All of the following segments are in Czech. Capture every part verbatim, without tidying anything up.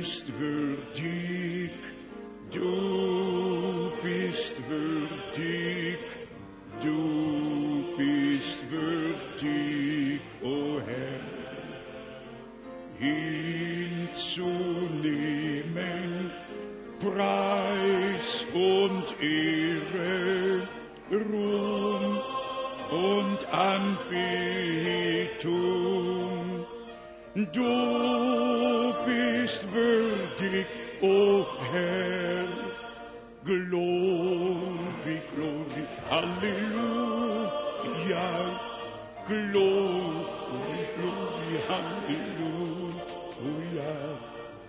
bist würdig, du bist würdig, du bist würdig, o Herr, hinzunehmen Preis und Ehre, Ruhm und Anbetung. Du bist würdig, o Herr, Glory, Glory, Halleluja, Glory, Glory, Halleluja,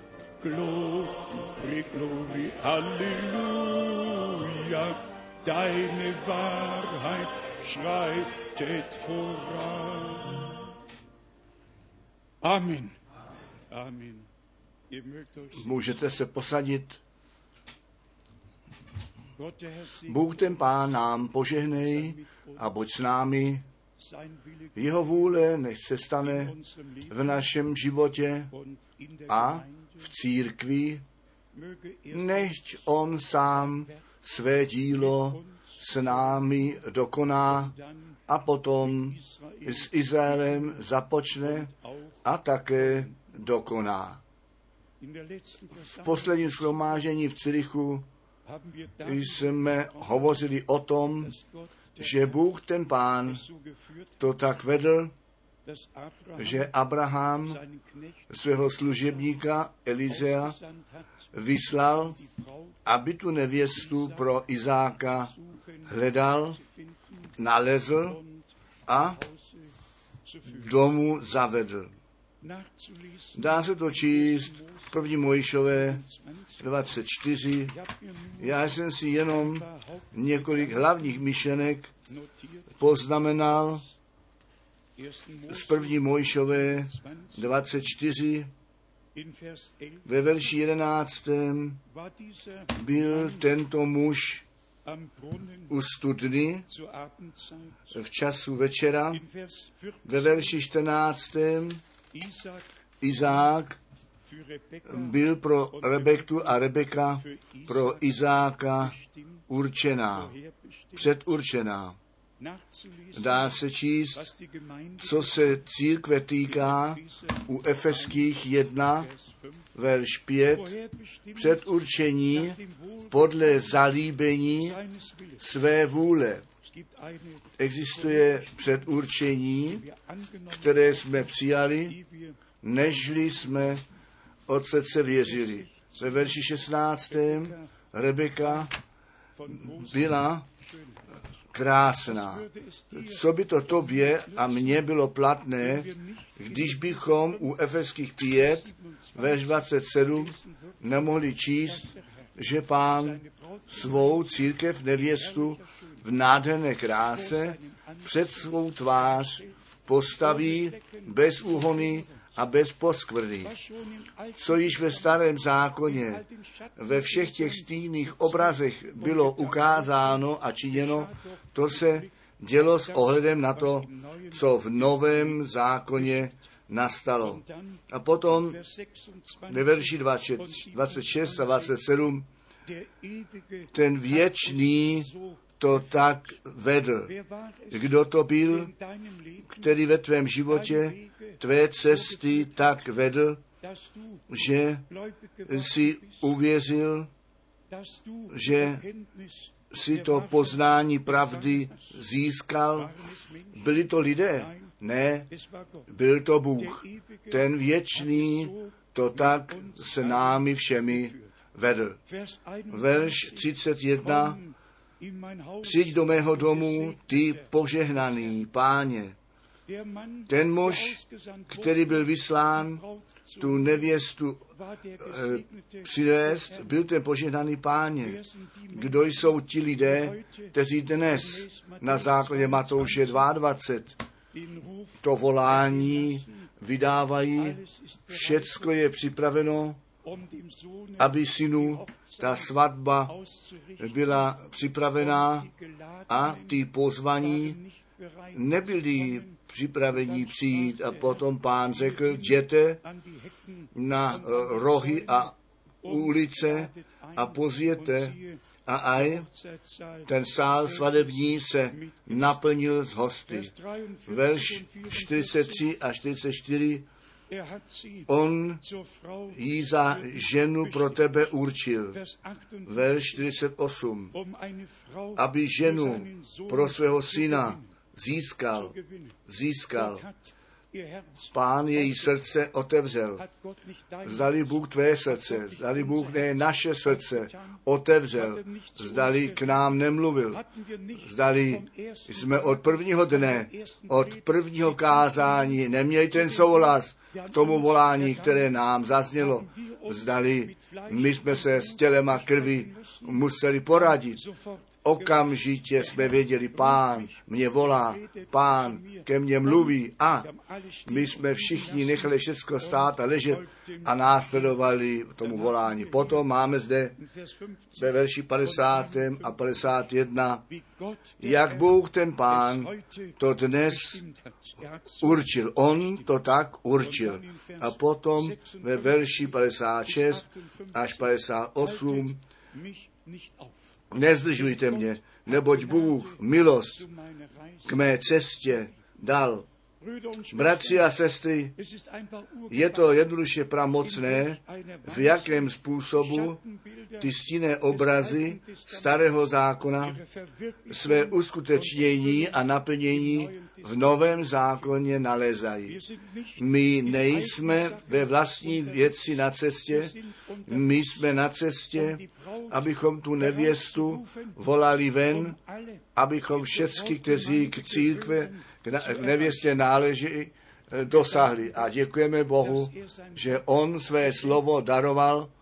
Glory, Glory, Halleluja, deine Wahrheit schreitet voran. Amen. Amen. Můžete se posadit. Bůh ten Pán nám požehnej a buď s námi. Jeho vůle nech se stane v našem životě a v církvi. Nechť on sám své dílo s námi dokoná a potom s Izraelem započne a také dokoná. V posledním shromáždění v Cirichu jsme hovořili o tom, že Bůh ten Pán to tak vedl, že Abraham svého služebníka Elizea vyslal, aby tu nevěstu pro Izáka hledal, nalezl a domů zavedl. Dá se to číst v první Mojžíšové dvacet čtyři. Já jsem si jenom několik hlavních myšlenek poznamenal z první Mojžíšové dvacet čtyři. Ve verši jedenáctém byl tento muž u studny v času večera. Ve verši čtrnáctém Izák byl pro Rebektu a Rebeka pro Izáka určená, předurčená. Dá se číst, co se církve týká u Efeských jedna, verš pět, předurčení podle zalíbení své vůle. Existuje předurčení, které jsme přijali, nežli jsme od srdce věřili. Ve verši šestnáctém Rebeka byla krásná. Co by to tobě a mně bylo platné, když bychom u Efeských pět, verš dvacet sedm, nemohli číst, že Pán svou církev nevěstu v nádherné kráse před svou tvář postaví bez úhony a bez poskvrny. Co již ve starém zákoně ve všech těch stínných obrazech bylo ukázáno a činěno, to se dělo s ohledem na to, co v novém zákoně nastalo. A potom ve verši dvacet šest a dvacet sedm ten věčný to tak vedl. Kdo to byl, který ve tvém životě tvé cesty tak vedl, že jsi uvěřil, že si to poznání pravdy získal? Byli to lidé? Ne, byl to Bůh. Ten věčný to tak s námi všemi vedl. Verš třicet jedna. Přijď do mého domu, ty požehnaný Páně. Ten muž, který byl vyslán tu nevěstu e, přivést, byl ten požehnaný Páně. Kdo jsou ti lidé, kteří dnes na základě Matouše dvacet dva to volání vydávají, všecko je připraveno, aby synu ta svatba byla připravená a ty pozvaní nebyli připraveni přijít a potom Pán řekl, jděte na rohy a ulice a pozvěte a aj ten sál svadební se naplnil z hosty. Verš čtyřicet tři a čtyřicet čtyři. On ji za ženu pro tebe určil. Verš čtyřicet osm. Aby ženu pro svého syna získal. Získal. Pán její srdce otevřel. Zdali Bůh tvé srdce, zdali Bůh ne naše srdce otevřel, zdali k nám nemluvil, zdali jsme od prvního dne, od prvního kázání neměli ten souhlas k tomu volání, které nám zaznělo, zdali my jsme se s tělem a krví museli poradit. Okamžitě jsme věděli, Pán mě volá, Pán ke mně mluví a my jsme všichni nechali všecko stát a ležet a následovali tomu volání. Potom máme zde ve verši padesátém a padesát jedna, jak Bůh ten Pán to dnes určil. On to tak určil. A potom ve verši padesát šest až padesát osm, nezdržujte mě, neboť Bůh milost k mé cestě dal. Bratři a sestry, je to jednoduše pramocné, v jakém způsobu ty stinné obrazy starého zákona své uskutečnění a naplnění v novém zákoně nalézají. My nejsme ve vlastní věci na cestě, my jsme na cestě, abychom tu nevěstu volali ven, abychom všecky, kteří k církve, k nevěstě náleží, dosáhli. A děkujeme Bohu, že On své slovo daroval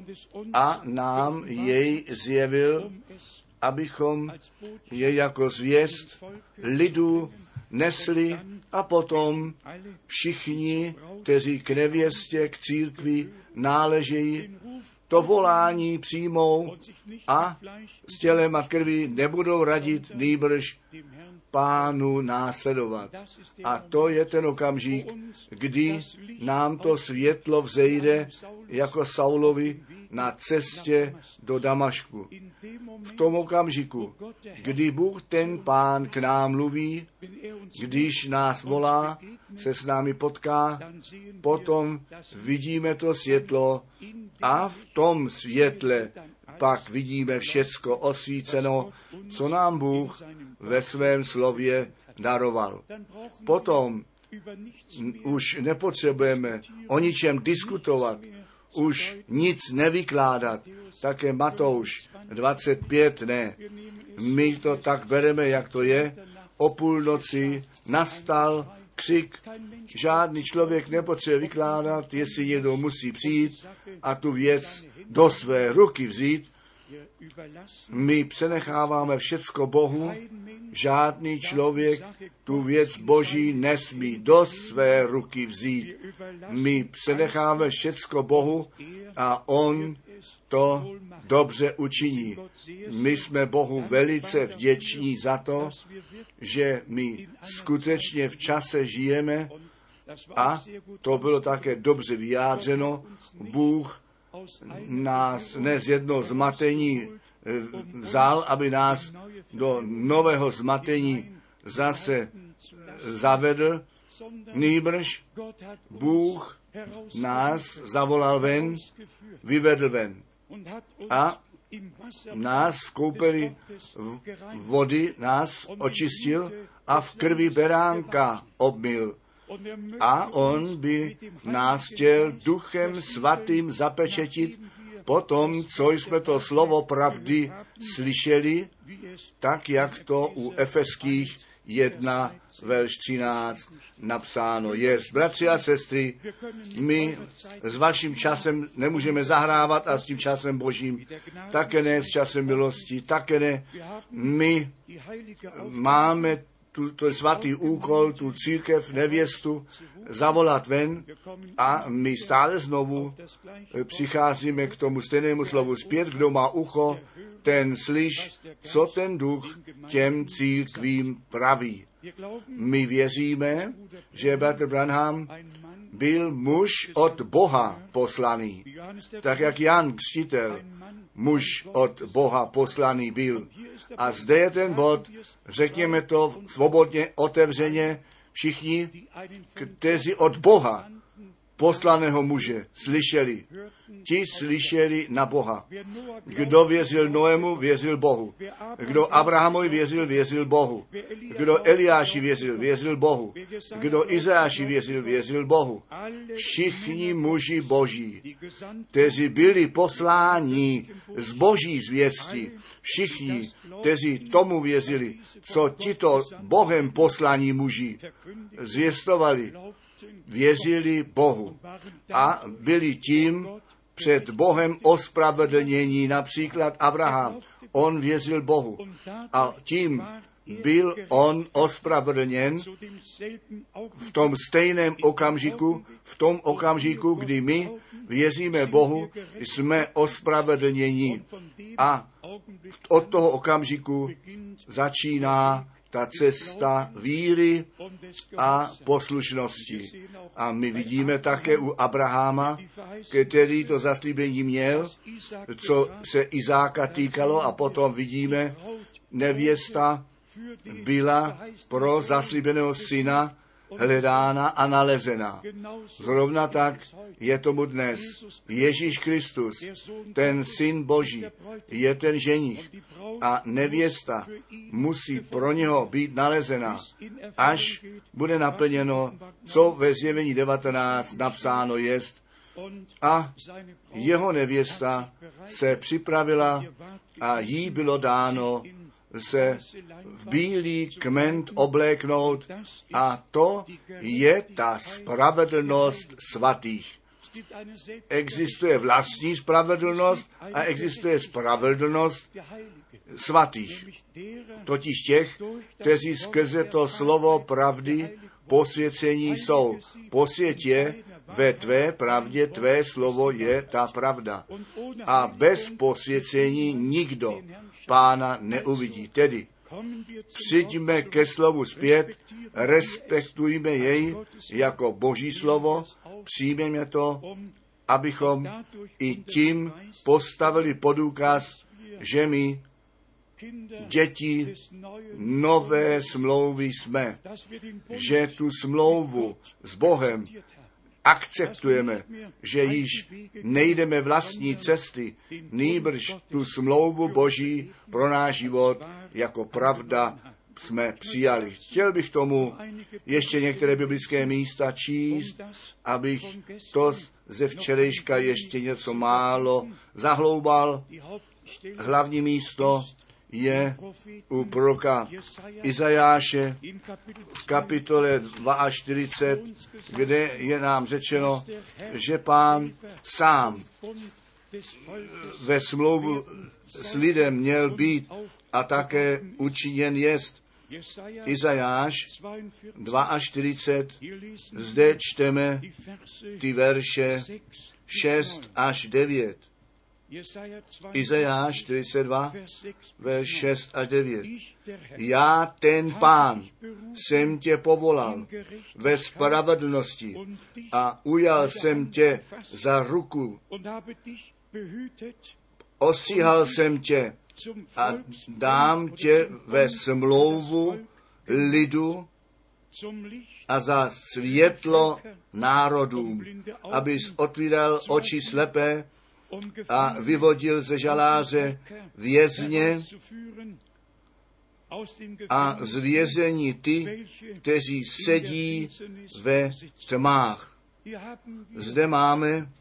a nám jej zjevil, abychom jej jako zvěst lidu nesli a potom všichni, kteří k nevěstě, k církvi náležejí, to volání přijmou a s tělem a krví nebudou radit, nýbrž Pánu následovat. A to je ten okamžik, kdy nám to světlo vzejde jako Saulovi na cestě do Damašku. V tom okamžiku, kdy Bůh ten Pán k nám mluví, když nás volá, se s námi potká, potom vidíme to světlo a v tom světle pak vidíme všecko osvíceno, co nám Bůh ve svém slově daroval. Potom už nepotřebujeme o ničem diskutovat, už nic nevykládat. Také Matouš dvacet pět ne. My to tak bereme, jak to je. O půlnoci nastal křik. Žádný člověk nepotřebuje vykládat, jestli někdo musí přijít a tu věc do své ruky vzít. My přenecháváme všecko Bohu, žádný člověk tu věc Boží nesmí do své ruky vzít. My přenecháme všecko Bohu a On to dobře učiní. My jsme Bohu velice vděční za to, že my skutečně v čase žijeme a to bylo také dobře vyjádřeno. Bůh nás ne z jednoho zmatení vzal, aby nás do nového zmatení zase zavedl, nýbrž Bůh nás zavolal ven, vyvedl ven a nás v koupeli vody nás očistil a v krvi beránka obmyl. A on by nás chtěl duchem svatým zapečetit potom, co jsme to slovo pravdy slyšeli, tak jak to u Efeských jedna, verš třináct napsáno je. Bratři a sestry, my s vaším časem nemůžeme zahrávat a s tím časem Božím také ne, s časem milosti, také ne. My máme tu, to je svatý úkol, tu církev, nevěstu, zavolat ven a my stále znovu přicházíme k tomu stejnému slovu zpět, kdo má ucho, ten slyš, co ten duch těm církvím praví. My věříme, že bratr Branham byl muž od Boha poslaný, tak jak Jan Křtitel muž od Boha poslaný byl. A zde je ten bod, řekněme to svobodně, otevřeně, všichni, kteří od Boha poslaného muže slyšeli. Ti slyšeli na Boha. Kdo věřil Noému, věřil Bohu. Kdo Abrahamovi věřil, věřil Bohu. Kdo Eliáši věřil, věřil Bohu. Kdo Izajáši věřil, věřil Bohu. Všichni muži boží, kteří byli posláni z boží zvěsti, všichni, kteří tomu věřili, co tito Bohem poslaní muži zvěstovali, věřili Bohu a byli tím před Bohem ospravedlnění. Například Abraham, on věřil Bohu a tím byl on ospravedlněn v tom stejném okamžiku, v tom okamžiku, kdy my věříme Bohu, jsme ospravedlněni a od toho okamžiku začíná ta cesta víry a poslušnosti. A my vidíme také u Abrahama, který to zaslíbení měl, co se Izáka týkalo, a potom vidíme, nevěsta byla pro zaslíbeného syna hledána a nalezena. Zrovna tak je tomu dnes. Ježíš Kristus, ten syn Boží, je ten ženich a nevěsta musí pro něho být nalezena, až bude naplněno, co ve Zjevení devatenáct napsáno jest. A jeho nevěsta se připravila a jí bylo dáno se v bílý kment obléknout, a to je ta spravedlnost svatých. Existuje vlastní spravedlnost a existuje spravedlnost svatých. Totiž těch, kteří skrze to slovo pravdy posvěcení jsou. Posvěť je ve tvé pravdě, tvé slovo je ta pravda. A bez posvěcení nikdo Pána neuvidí. Tedy přijďme ke slovu zpět, respektujme jej jako Boží slovo, přijměme to, abychom i tím postavili pod důkaz, že my děti nové smlouvy jsme, že tu smlouvu s Bohem akceptujeme, že již nejdeme vlastní cesty, nýbrž tu smlouvu Boží pro náš život jako pravda jsme přijali. Chtěl bych tomu ještě některé biblické místa číst, abych to ze včerejška ještě něco málo zahloubal. Hlavní místo je u proroka Izajáše v kapitole čtyřicet dva, kde je nám řečeno, že Pán sám ve smlouvu s lidem měl být a také učiněn jest. Izajáš čtyřicet dva, zde čteme ty verše šest až devět. Izajáš čtyřicet dva, verš šest až devět. Já, ten Pán, jsem tě povolal ve spravedlnosti a ujal jsem tě za ruku. Ostříhal jsem tě a dám tě ve smlouvu lidu a za světlo národům, abys otvíral oči slepé a vyvodil ze žaláře vězně a z vězení ty, kteří sedí ve tmách. Zde máme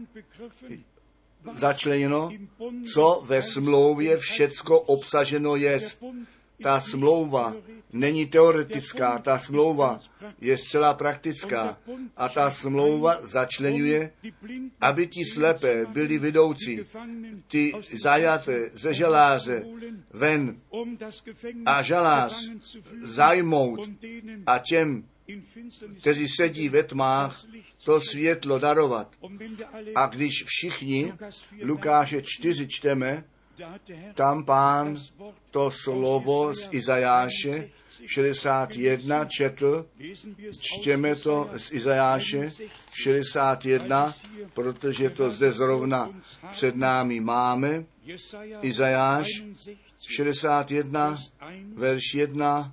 začleněno, co ve smlouvě všecko obsaženo je. Ta smlouva není teoretická, ta smlouva je zcela praktická a ta smlouva začleňuje, aby ti slepé byli vidoucí, ty zajaté ze žaláře ven a žalář zajmout a těm, kteří sedí ve tmách, to světlo darovat. A když všichni Lukáše čtyři čteme, tam Pán to slovo z Izajáše šedesát jedna četl, čtěme to z Izajáše šedesát jedna, protože to zde zrovna před námi máme. Izajáš šedesát jedna, verš jedna.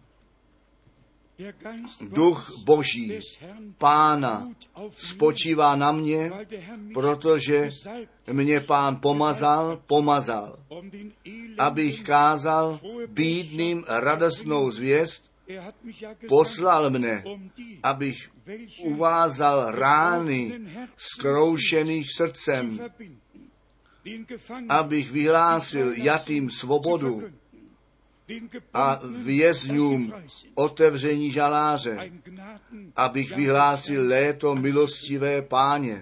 Duch Boží, Pána, spočívá na mě, protože mě Pán pomazal, pomazal, abych kázal bídným radostnou zvěst, poslal mne, abych uvázal rány zkroušených srdcem, abych vyhlásil jatým svobodu a vězňům otevření žaláře, abych vyhlásil léto milostivé Páně.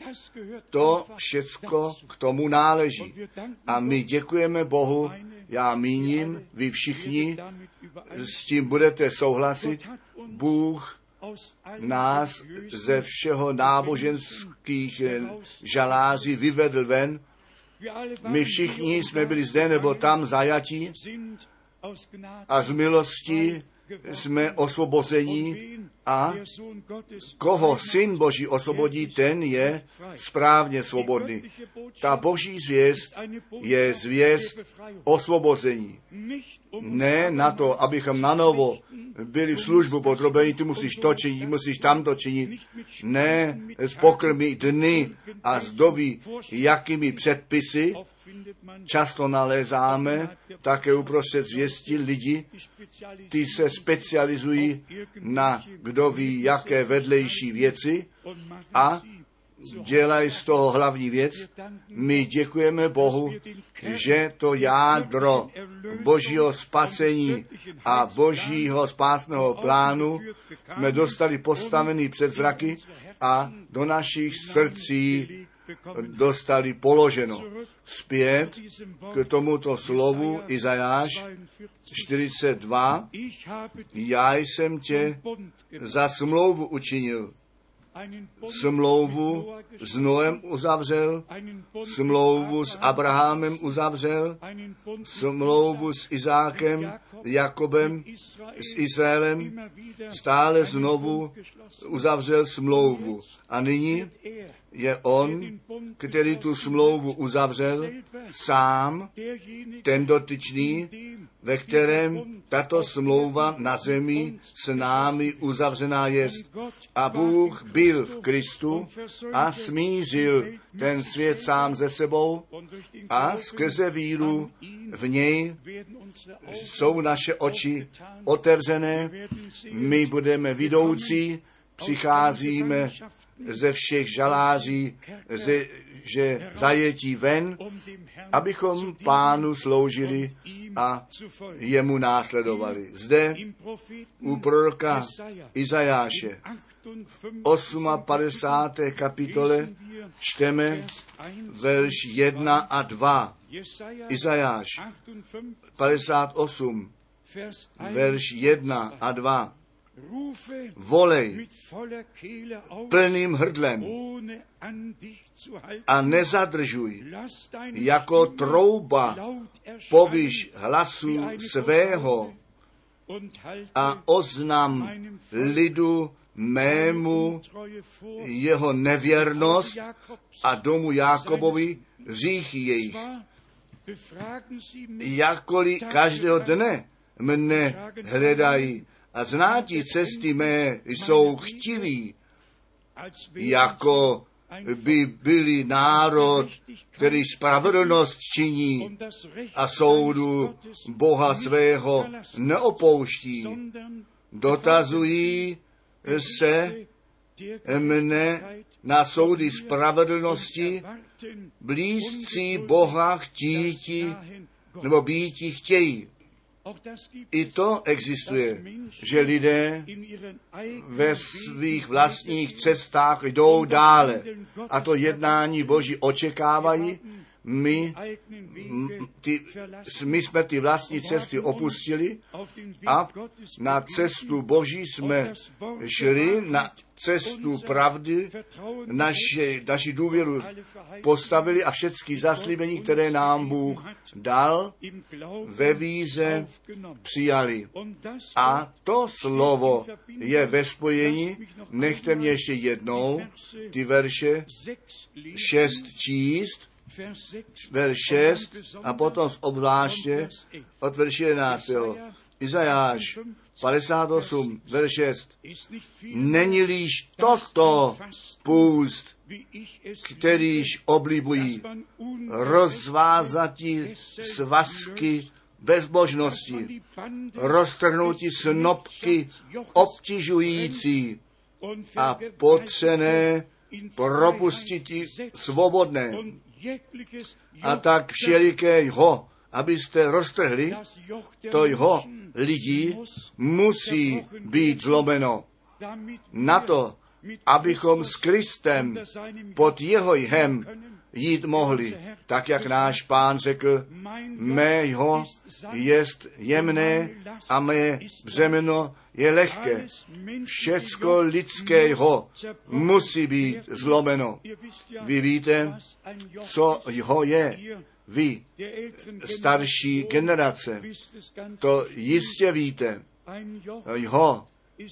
To všecko k tomu náleží. A my děkujeme Bohu, já míním, vy všichni s tím budete souhlasit. Bůh nás ze všeho náboženských žaláří vyvedl ven. My všichni jsme byli zde nebo tam zajatí a z milosti jsme osvobození a koho Syn Boží osvobodí, ten je správně svobodný. Ta Boží zvěst je zvěst osvobození. Ne na to, abychom nanovo byli v službu podrobení, ty musíš to činit, musíš tamto činit. Ne s pokrmy dny a zdoví, jakými předpisy často nalézáme také uprostřed zvěsti lidi, ty se specializují na kdo ví jaké vedlejší věci a dělají z toho hlavní věc. My děkujeme Bohu, že to jádro Božího spasení a Božího spásného plánu jsme dostali postavený před zraky a do našich srdcí dostali položeno. Zpět k tomuto slovu Izajáš čtyřicet dva. Já jsem tě za smlouvu učinil. Smlouvu s Noem uzavřel, smlouvu s Abrahamem uzavřel, smlouvu s Izákem, Jakobem, s Izraelem, stále znovu uzavřel smlouvu. A nyní je on, který tu smlouvu uzavřel, sám, ten dotyčný, ve kterém tato smlouva na zemi s námi uzavřená je. A Bůh byl v Kristu a smířil ten svět sám ze sebou a skrze víru v něj jsou naše oči otevřené, my budeme vidoucí, přicházíme ze všech žaláří, ze, že zajetí ven, abychom Pánu sloužili a jemu následovali. Zde u proroka Izajáše padesát osmé kapitole čteme verš jedna a dva. Izajáš padesát osm, verš jedna a dva. Volej plným hrdlem a nezadržuj, jako trouba povyš hlasu svého a oznam lidu mému jeho nevěrnost a domu Jákobovi hříchy jejich. Jakkoliv každého dne mne hledají a znátí cesty mé jsou chtiví, jako by byli národ, který spravedlnost činí a soudu Boha svého neopouští. Dotazují se mne na soudy spravedlnosti, blízcí Boha chtíti nebo býti chtějí. I to existuje, že lidé ve svých vlastních cestách jdou dále a to jednání Boží očekávají. My, ty, my jsme ty vlastní cesty opustili a na cestu Boží jsme šli, na cestu pravdy, naši, naši důvěru postavili a všechny zaslíbení, které nám Bůh dal, ve víře přijali. A to slovo je ve spojení, nechte mě ještě jednou ty verše šest číst, verš šest a potom obzvláště od verše jedenáctého Izajáš padesát osm, verš šest. Není-liž toto půst, kterýž oblibují, rozvázatí svazky bezbožnosti, roztrhnutí snopky obtěžující a potřené propustití svobodné. A tak všeliké jho, abyste roztrhli, to jho lidí musí být zlomeno. Na to, abychom s Kristem pod jeho jhem jít mohli, tak jak náš Pán řekl, mé jho jest jemné a mé břemeno je lehké. Všecko lidské jho musí být zlomeno. Vy víte, co jho je. Vy, starší generace, to jistě víte. Jho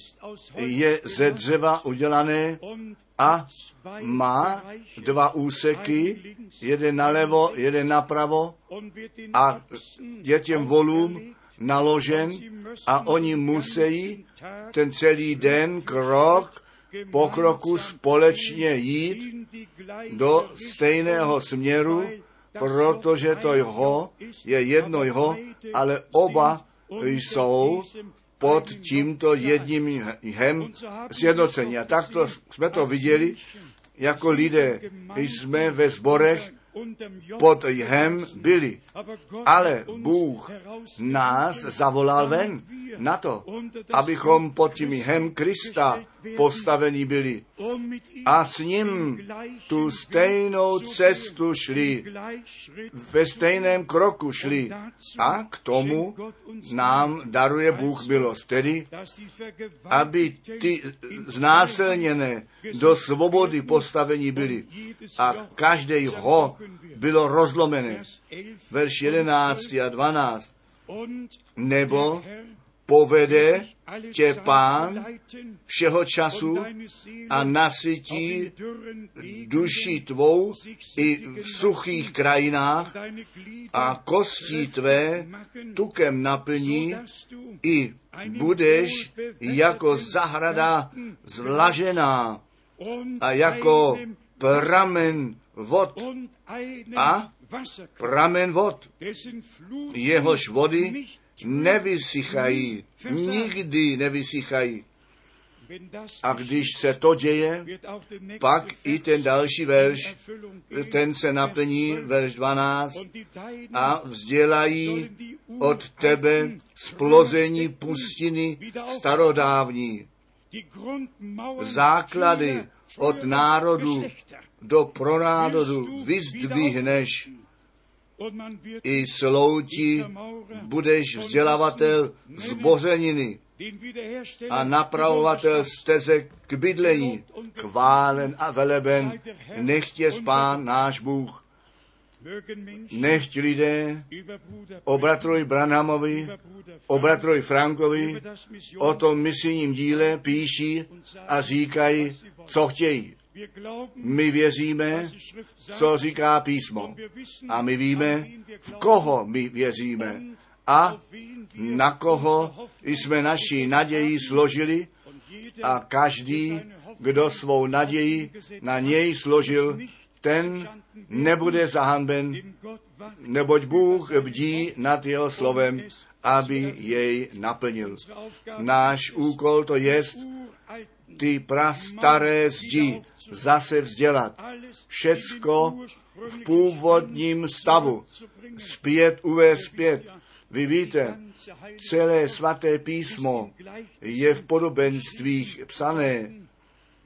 je ze dřeva udělané a má dva úseky, jeden nalevo, jeden napravo a je těm volům naložen a oni musí ten celý den krok po kroku společně jít do stejného směru, protože to jho je jedno jho, ale oba jsou pod tímto jedním jhem sjednocení. A takto jsme to viděli, jako lidé jsme ve sborech pod jhem byli. Ale Bůh nás zavolal ven na to, abychom pod tím jhem Krista postavení byli. A s ním tu stejnou cestu šli, ve stejném kroku šli. A k tomu nám daruje Bůh milost, tedy, aby ty znásilněné do svobody postavení byli. A každý ho bylo rozlomené. Verš jedenáct a dvanáct. Nebo povede tě Pán všeho času a nasytí duši tvou i v suchých krajinách a kostí tvé tukem naplní i budeš jako zahrada zvlažená a jako pramen vod a pramen vod, jehož vody nevysychají, nikdy nevysychají. A když se to děje, pak i ten další verš, ten se naplní, verš dvanáct, a vzdělají od tebe splození pustiny starodávní. Základy od národu do pronárodu vyzdvihneš. I slouti budeš vzdělavatel zbořeniny a napravovatel stezek k bydlení. Chválen a veleben, nechť je Pán náš Bůh. Nechť lidé o bratrovi Branhamovi, o bratrovi Frankovi, o tom misijním díle píší a říkají, co chtějí. My věříme, co říká písmo. A my víme, v koho my věříme. A na koho jsme naši naději složili. A každý, kdo svou naději na něj složil, ten nebude zahanben, neboť Bůh bdí nad jeho slovem, aby jej naplnil. Náš úkol to jest ty prastaré zdi zase vzdělat. Všecko v původním stavu. Zpět uvést zpět. Vy víte, celé svaté písmo je v podobenstvích psané.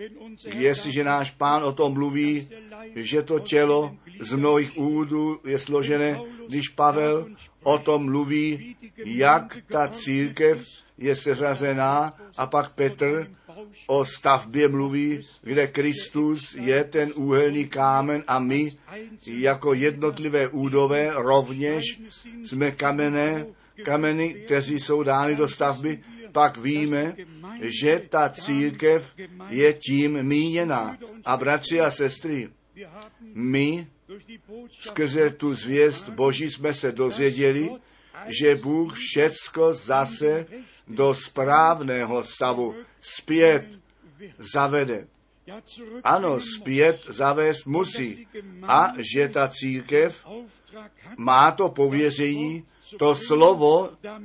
Jestliže náš Pán o tom mluví, že to tělo z mnohých údů je složené, když Pavel o tom mluví, jak ta církev je seřazená, a pak Petr o stavbě mluví, kde Kristus je ten úhelný kámen a my jako jednotlivé údové rovněž jsme kamenné, kameny, kteří jsou dány do stavby, pak víme, že ta církev je tím míněna. A bratři a sestry, my skrze tu zvěst Boží jsme se dozvěděli, že Bůh všecko zase do správného stavu zpět zavede. Ano, zpět zavést musí. A že ta církev má to pověření, to slovo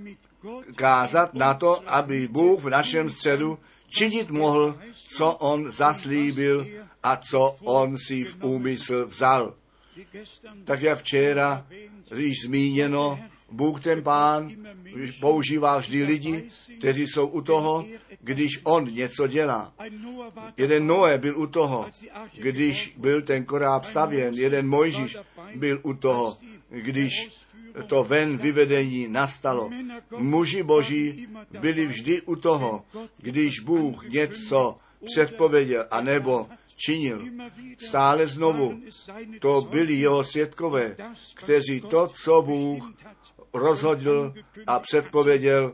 kázat na to, aby Bůh v našem středu činit mohl, co on zaslíbil a co on si v úmysl vzal. Tak jak včera již zmíněno, Bůh ten Pán používá vždy lidi, kteří jsou u toho, když on něco dělá. Jeden Noé byl u toho, když byl ten koráb stavěn. Jeden Mojžíš byl u toho, když to ven vyvedení nastalo. Muži Boží byli vždy u toho, když Bůh něco předpověděl anebo činil. Stále znovu to byli jeho svědkové, kteří to, co Bůh rozhodl a předpověděl,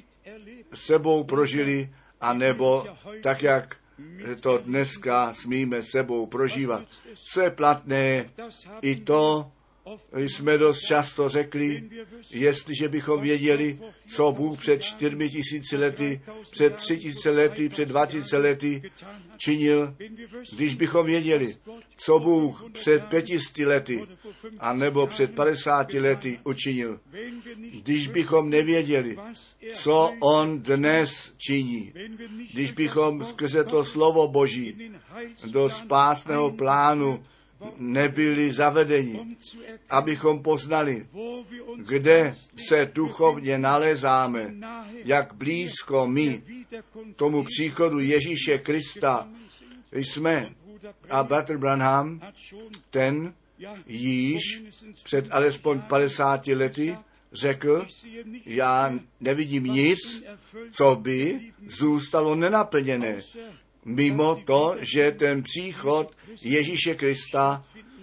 sebou prožili, anebo tak, jak to dneska smíme sebou prožívat. Co je platné, i to jsme dost často řekli, jestliže bychom věděli, co Bůh před čtyřmi tisíci lety, před tři tisíce lety, před dva tisíce lety činil, když bychom věděli, co Bůh před pětisty lety, anebo před padesáti lety učinil, když bychom nevěděli, co on dnes činí, když bychom skrze to slovo Boží do spásného plánu nebyli zavedeni, abychom poznali, kde se duchovně nalézáme, jak blízko my tomu příchodu Ježíše Krista jsme. A bratr Branham, ten již před alespoň padesáti lety řekl, já nevidím nic, co by zůstalo nenaplněné, mimo to, že ten příchod Ježíše Krista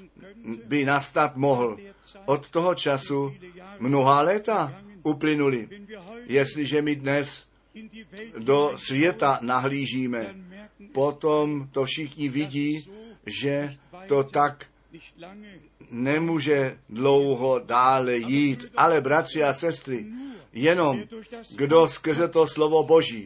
by nastat mohl. Od toho času mnoha léta uplynuli. Jestliže my dnes do světa nahlížíme, potom to všichni vidí, že to tak nemůže dlouho dále jít. Ale bratři a sestry, jenom kdo skrze to slovo Boží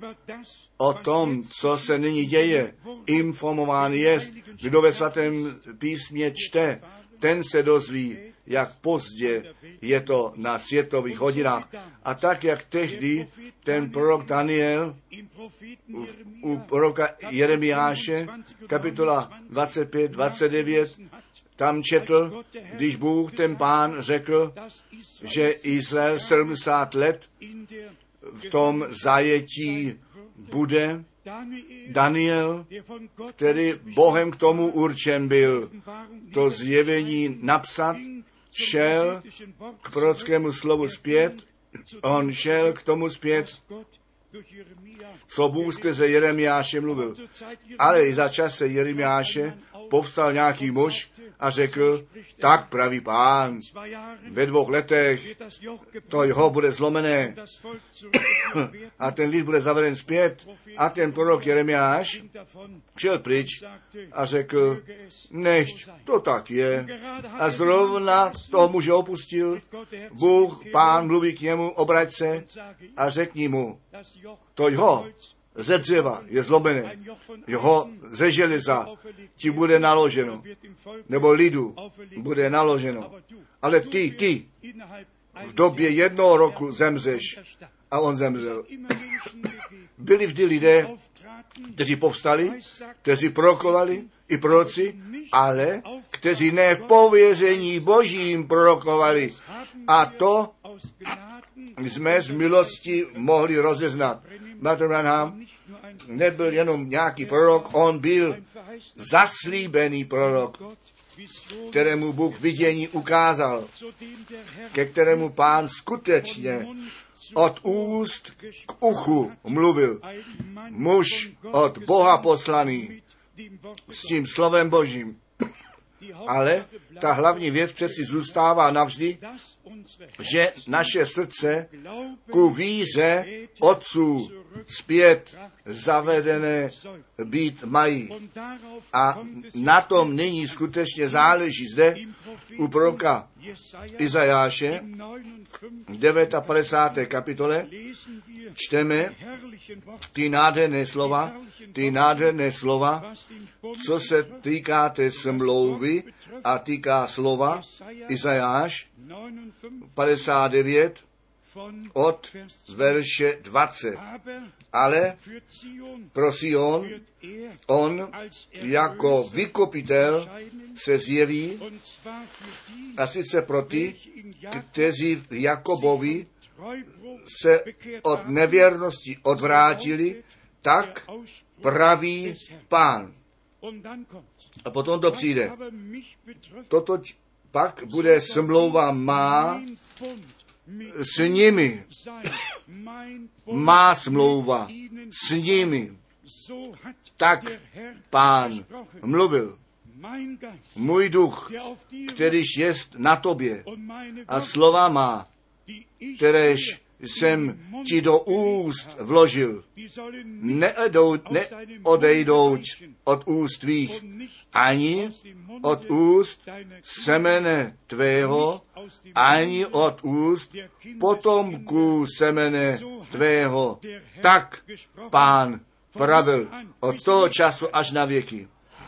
o tom, co se nyní děje, informován jest, kdo ve svatém písmě čte, ten se dozví, jak pozdě je to na světových hodinách. A tak, jak tehdy ten prorok Daniel u, u proroka Jeremiáše, kapitola dvacet pět dvacet devět, tam četl, když Bůh ten Pán řekl, že Izrael sedmdesát let v tom zajetí bude. Daniel, který Bohem k tomu určen byl, to zjevení napsat, šel k prorockému slovu zpět, on šel k tomu zpět, co Bůh skrze Jeremiáše mluvil. Ale i za čase Jeremiáše povstal nějaký muž a řekl, tak praví Pán, ve dvou letech to jeho bude zlomené a ten lid bude zaveden zpět. A ten prorok Jeremiáš šel pryč a řekl, nechť to tak je. A zrovna toho muže opustil, Bůh, Pán mluví k němu, obrať se a řekni mu, to jeho ze dřeva je zlomené, jeho ze železa ti bude naloženo, nebo lidu bude naloženo. Ale ty, ty, v době jednoho roku zemřeš. A on zemřel. Byli vždy lidé, kteří povstali, kteří prorokovali, i proroci, ale kteří ne v pověření Božím prorokovali. A to jsme z milosti mohli rozeznat. Bratr Branham nebyl jenom nějaký prorok, on byl zaslíbený prorok, kterému Bůh vidění ukázal, ke kterému Pán skutečně od úst k uchu mluvil. Muž od Boha poslaný s tím slovem Božím. Ale ta hlavní věc přeci zůstává navždy, že naše srdce ku víře otců zpět zavedené být mají. A na tom nyní skutečně záleží zde u proroka Izajáše v padesát deváté kapitole čteme ty nádherné slova, ty nádherné slova, co se týká té smlouvy a týká slova Izajáš padesát devět od verše dvacet. Ale pro Sion on jako vykupitel se zjeví, a sice pro ty, kteří v Jakobovi se od nevěrnosti odvrátili, tak praví Pán. A potom to přijde. Toto pak bude smlouva má s nimi. Má smlouva s nimi. Tak Pán mluvil. Můj duch, kterýž jest na tobě, a slova má, kteréž jsem ti do úst vložil, neodejdou od úst tvých, ani od úst semene tvého, ani od úst potomků semene tvého. Tak Pán pravil od toho času až na věky.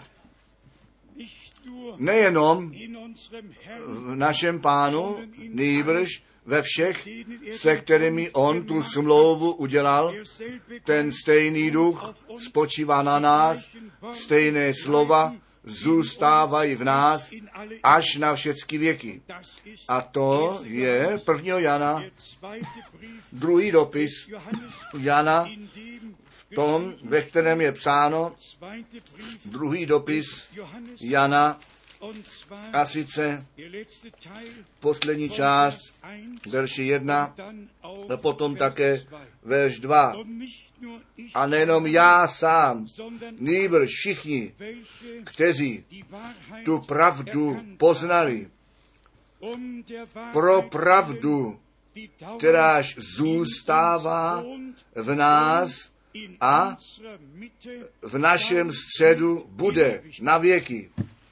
Nejenom v našem Pánu, nýbrž ve všech, se kterými on tu smlouvu udělal, ten stejný duch spočívá na nás, stejné slova zůstávají v nás až na všechny věky. A to je prvního Jana, druhý dopis Jana, v tom, ve kterém je psáno, druhý dopis Jana, a sice poslední část, verši jedna, a potom také verš dva. A nejenom já sám, nýbrž všichni, kteří tu pravdu poznali, pro pravdu, kteráž zůstává v nás a v našem středu bude na věky.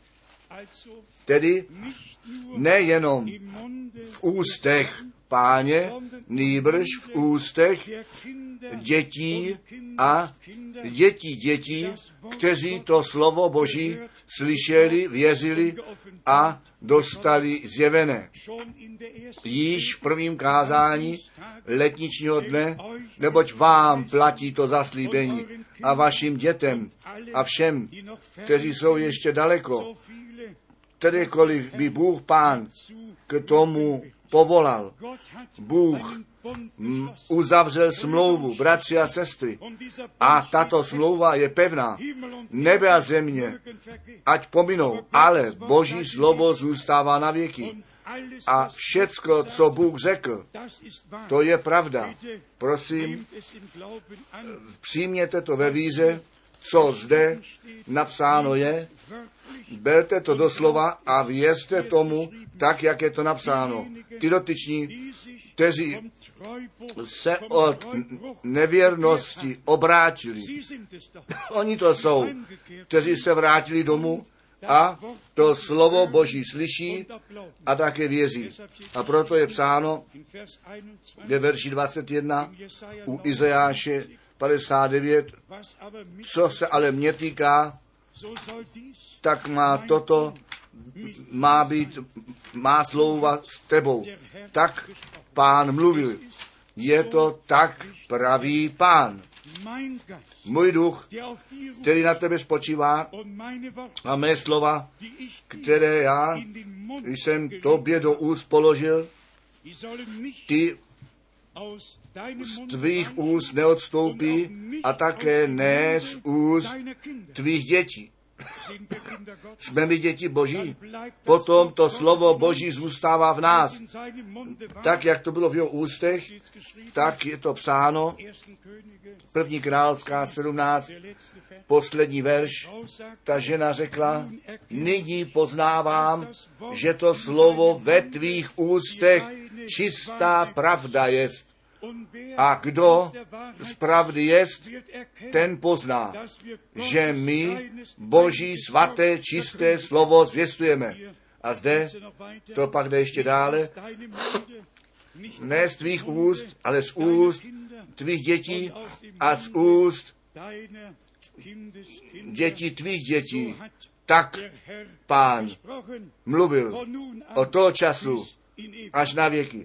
Tedy nejenom v ústech Páně, nýbrž v ústech dětí a dětí dětí, kteří to slovo Boží slyšeli, věřili a dostali zjevené. Již v prvním kázání letničního dne, neboť vám platí to zaslíbení a vašim dětem a všem, kteří jsou ještě daleko, kterýkoliv by Bůh Pán k tomu povolal. Bůh uzavřel smlouvu, bratři a sestry, a tato smlouva je pevná. Nebe a země, ať pominou, ale Boží slovo zůstává na věky. A všecko, co Bůh řekl, to je pravda. Prosím, přijměte to ve víře, co zde napsáno je, berte to doslova a věřte tomu, tak, jak je to napsáno. Ty dotyční, kteří se od nevěrnosti obrátili, oni to jsou, kteří se vrátili domů a to slovo Boží slyší a také věří. A proto je psáno ve verši dvacet jedna u Izajáše padesát devět, co se ale mě týká, tak má toto, má být, má slova s tebou. Tak Pán mluvil. Je to tak, praví Pán. Můj duch, který na tebe spočívá, a mé slova, které já jsem tobě do úst položil, ty z tvých úst neodstoupí a také ne z úst tvých dětí. Jsme my děti Boží? Potom to slovo Boží zůstává v nás. Tak, jak to bylo v jeho ústech, tak je to psáno. První královská sedmnáct, poslední verš. Ta žena řekla, nyní poznávám, že to slovo ve tvých ústech čistá pravda jest. A kdo z pravdy jest, ten pozná, že my Boží svaté čisté slovo zvěstujeme. A zde to pak jde ještě dále. Ne z tvých úst, ale z úst tvých dětí a z úst dětí tvých dětí. Tak Pán mluvil od toho času až na věky.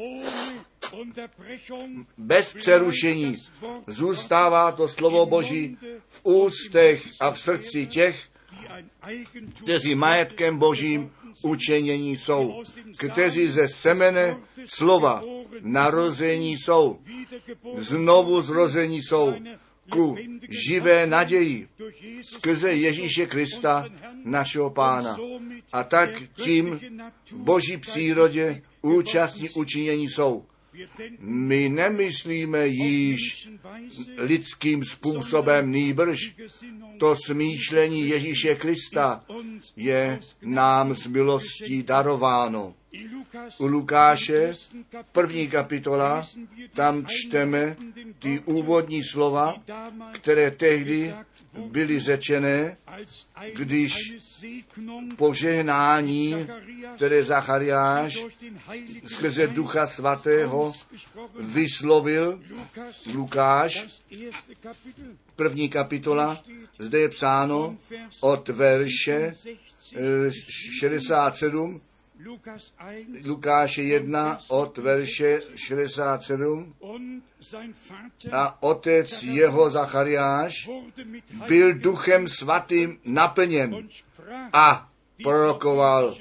Bez přerušení zůstává to slovo Boží v ústech a v srdci těch, kteří majetkem Božím učinění jsou, kteří ze semene slova narození jsou, znovu zrození jsou ku živé naději skrze Ježíše Krista, našeho Pána. A tak tím Boží přírodě účastní učinění jsou. My nemyslíme již lidským způsobem, nýbrž to smýšlení Ježíše Krista je nám z milostí darováno. U Lukáše, první kapitola, tam čteme ty úvodní slova, které tehdy byly řečené, když požehnání, které Zachariáš skrze Ducha Svatého vyslovil, Lukáš, první kapitola, zde je psáno od verše šedesát sedm, Lukáše jedna od verše šedesát sedm. A otec jeho Zachariáš byl Duchem Svatým naplněn a prorokoval.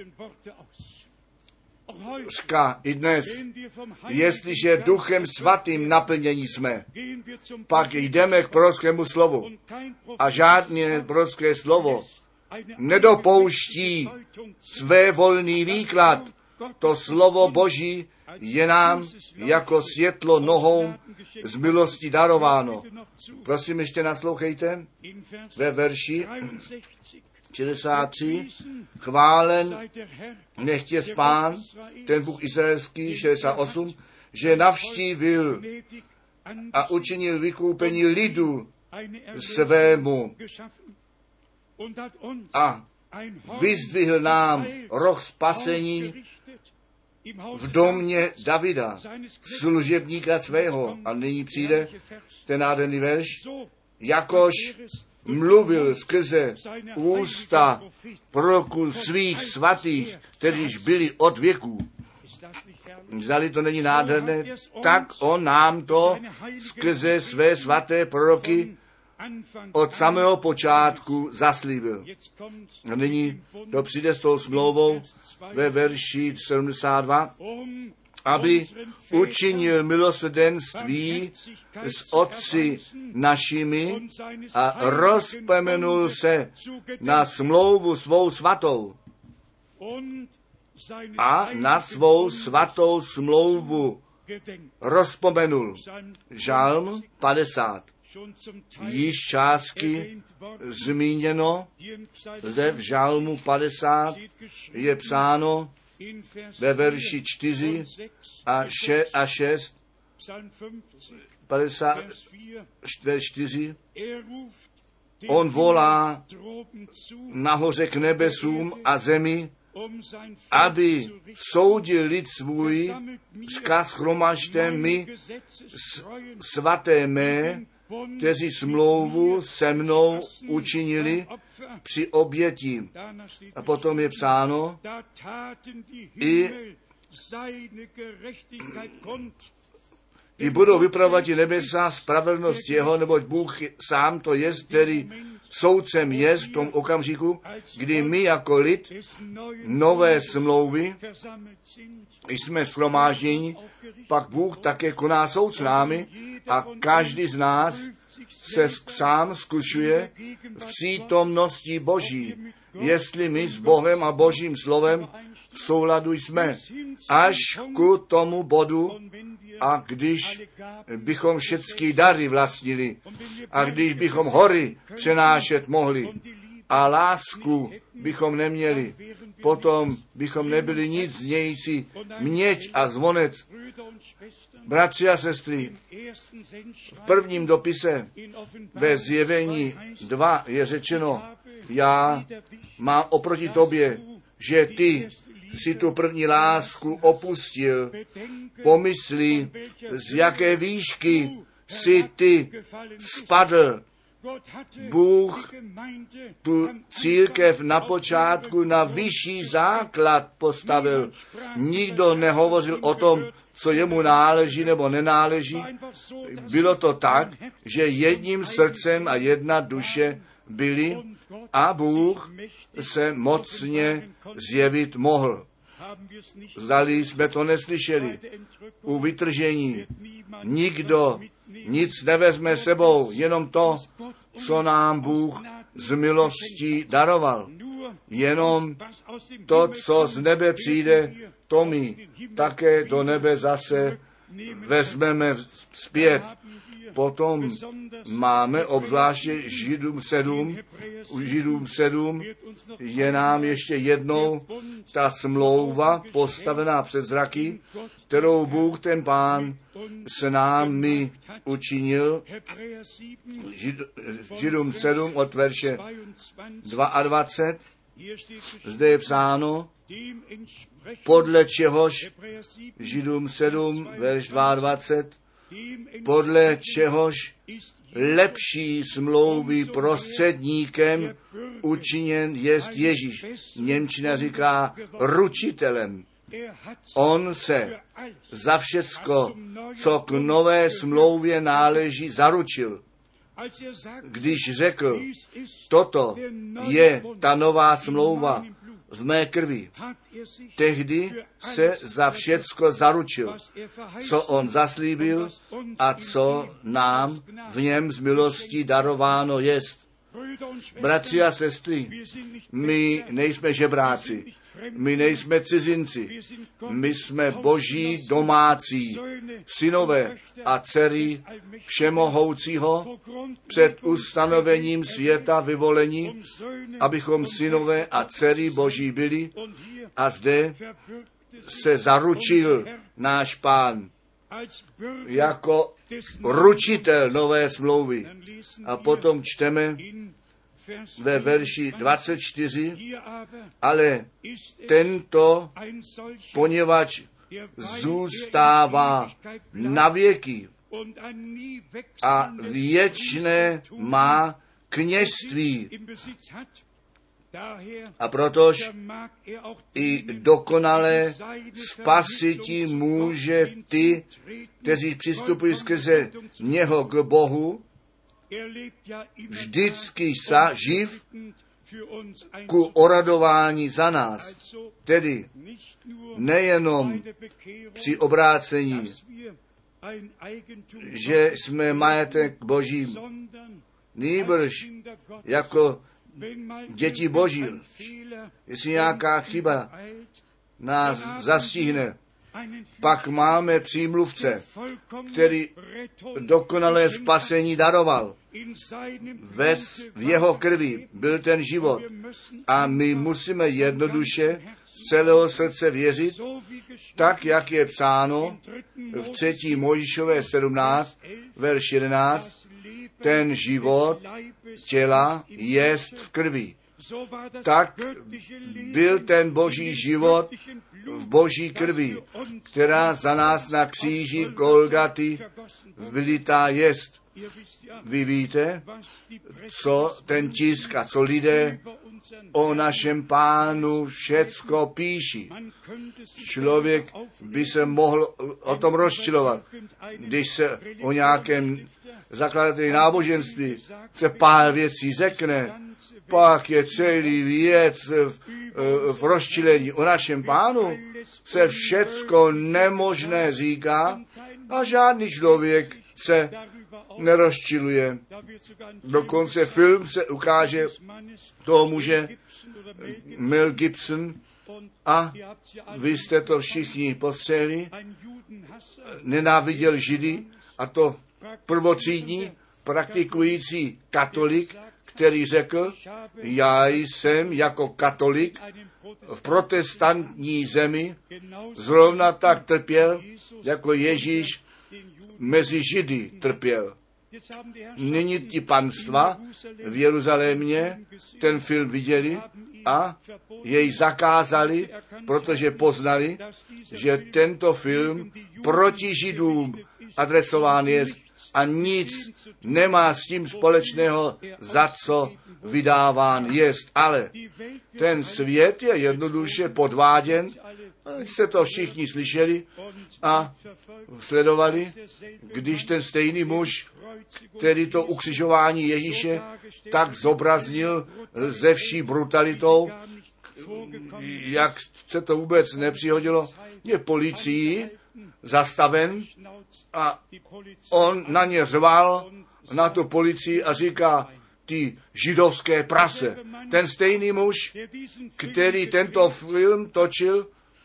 Říká i dnes, jestliže Duchem Svatým naplnění jsme, pak jdeme k prorockému slovu a žádné prorocké slovo nedopouští své volný výklad. To slovo Boží je nám jako světlo nohou z milosti darováno. Prosím, ještě naslouchejte. Ve verši šedesát tři. Chválen nechtě Pán, ten Bůh izraelský, šedesát osm, že navštívil a učinil vykoupení lidu svému a vyzdvihl nám roh spasení v domě Davida, služebníka svého. A nyní přijde ten nádherný verš, jakož mluvil skrze ústa proroků svých svatých, kteříž byli od věků. Zdali to není nádherné, tak on nám to skrze své svaté proroky od samého počátku zaslíbil. A nyní to přijde s tou smlouvou ve verši sedmdesát dva, aby učinil milosrdenství s otci našimi a rozpomenul se na smlouvu svou svatou a na svou svatou smlouvu rozpomenul. Žalm padesát. Již částky zmíněno, zde v Žalmu padesát je psáno ve verši čtyři a šest, padesát čtyři, on volá nahoře k nebesům a zemi, aby soudil lid svůj, říká shromažďte mi svaté mé, kteří smlouvu se mnou učinili při oběti. A potom je psáno, i, i budou vypravovat nebesa spravedlnost jeho, neboť Bůh sám to jest, který soudcem je v tom okamžiku, kdy my jako lid nové smlouvy jsme shromážděni, pak Bůh také koná soud s námi a každý z nás se sám zkušuje v přítomnosti Boží, jestli my s Bohem a Božím slovem v souladu jsme, až ku tomu bodu, a když bychom všechny dary vlastnili a když bychom hory přenášet mohli a lásku bychom neměli, potom bychom nebyli nic znějící měď a zvonec. Bratři a sestry, v prvním dopise ve Zjevení dva je řečeno, já mám oproti tobě, že ty si tu první lásku opustil. Pomysli, z jaké výšky si ty spadl. Bůh tu církev na počátku na vyšší základ postavil. Nikdo nehovořil o tom, co jemu náleží nebo nenáleží. Bylo to tak, že jedním srdcem a jedna duše byli a Bůh se mocně zjevit mohl. Zdali jsme to neslyšeli. U vytržení nikdo nic nevezme sebou, jenom to, co nám Bůh z milostí daroval. Jenom to, co z nebe přijde, to my také do nebe zase vezmeme zpět. Potom máme obzvláště Židům sedm, u Židům sedm je nám ještě jednou ta smlouva postavená před zraky, kterou Bůh ten Pán s námi učinil. Žid, Židům sedm od verše dvacet dva. Zde je psáno, podle čehož, Židům sedm, verš dvacet dva, podle čehož lepší smlouvy prostředníkem učiněn jest Ježíš. Němčina říká ručitelem. On se za všecko, co k nové smlouvě náleží, zaručil. Když řekl, toto je ta nová smlouva v mé krvi, tehdy se za všecko zaručil, co on zaslíbil a co nám v něm z milostí darováno jest. Bratři a sestry, my nejsme žebráci, my nejsme cizinci, my jsme boží domácí, synové a dcery všemohoucího, před ustanovením světa vyvolení, abychom synové a dcery boží byli, a zde se zaručil náš Pán jako ručitel nové smlouvy. A potom čteme ve verši dvacet čtyři, ale tento, poněvadž zůstává na věky a věčné má kněžství. A protož i dokonale spasiti může ty, kteří přistupují skrze něho k Bohu, vždycky sa živ ku oradování za nás. Tedy nejenom při obrácení, že jsme majetek Boží, nýbrž jako děti Boží. Jestli nějaká chyba nás zastihne, pak máme přímluvce, který dokonalé spasení daroval. Ves v jeho krvi byl ten život a my musíme jednoduše z celého srdce věřit, tak, jak je psáno v třetí Mojžíšové sedmnáct, verš jedenáct, ten život těla jest v krvi. Tak byl ten boží život v boží krvi, která za nás na kříži Golgaty vylitá jest. Vy víte, co ten tisk a co lidé o našem Pánu všecko píší. Člověk by se mohl o tom rozčilovat, když se o nějakém zakladateli náboženství, se pár věcí řekne, pak je celý věc v, v rozčilení o našem Pánu, se všecko nemožné říká a žádný člověk se nerozčiluje. Dokonce film se ukáže toho muže Mel Gibson a vy jste to všichni postřehli, nenáviděl Židy a to prvotřídní praktikující katolik, který řekl, já jsem jako katolik v protestantní zemi zrovna tak trpěl, jako Ježíš mezi Židy trpěl. Nyní ti panstva v Jeruzalémě ten film viděli a jej zakázali, protože poznali, že tento film proti Židům adresován je a nic nemá s tím společného, za co vydáván jest. Ale ten svět je jednoduše podváděn, jste to všichni slyšeli a sledovali, když ten stejný muž, který to ukřižování Ježíše tak zobraznil ze vší brutalitou, jak se to vůbec nepřihodilo, je policií zastaven a on na ně řval, na tu policii a říká, ty židovské prase. Ten stejný muž, který tento film točil,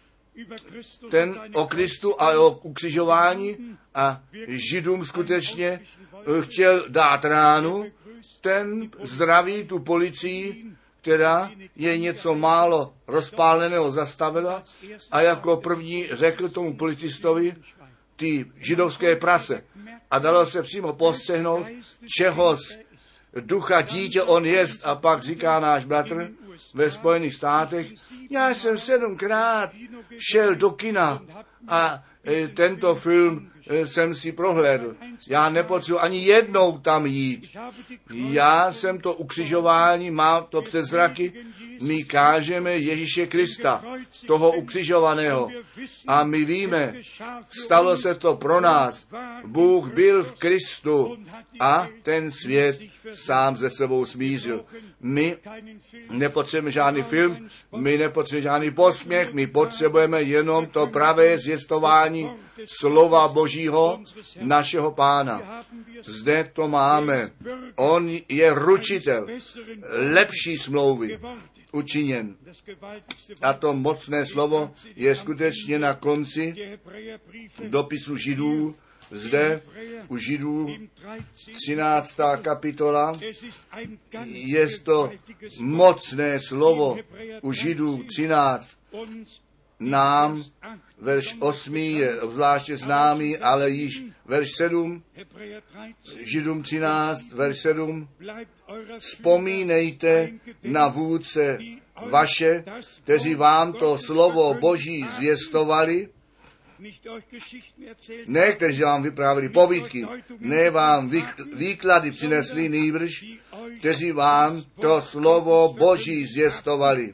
ten o Kristu a o ukřižování a Židům skutečně chtěl dát ránu, ten zdraví tu policii, která je něco málo rozpáleného zastavila a jako první řekl tomu policistovi, ty židovské prase. A dalo se přímo postřehnout, čeho z ducha dítě on jest. A pak říká náš bratr ve Spojených státech, já jsem sedmkrát šel do kina a e, tento film e, jsem si prohlédl. Já nepotřebuji ani jednou tam jít. Já jsem to ukřižování, mám to před zraky, my kážeme Ježíše Krista, toho ukřižovaného. A my víme, stalo se to pro nás. Bůh byl v Kristu a ten svět sám ze sebou smířil. My nepotřebujeme žádný film, my nepotřebujeme žádný posměch, my potřebujeme jenom to pravé zvěstování slova Božího, našeho Pána. Zde to máme. On je ručitel lepší smlouvy učiněn. A to mocné slovo je skutečně na konci dopisu Židů, zde u Židů třináctá kapitola, je to mocné slovo u Židů třináct. Nám verš osm je obzvláště známý, ale již verš sedm, Židům třináct, verš sedm, vzpomínejte na vůdce vaše, kteří vám to slovo Boží zvěstovali, ne, kteří vám vyprávěli povídky, ne vám výklady přinesli, nýbrž, kteří vám to slovo Boží zvěstovali.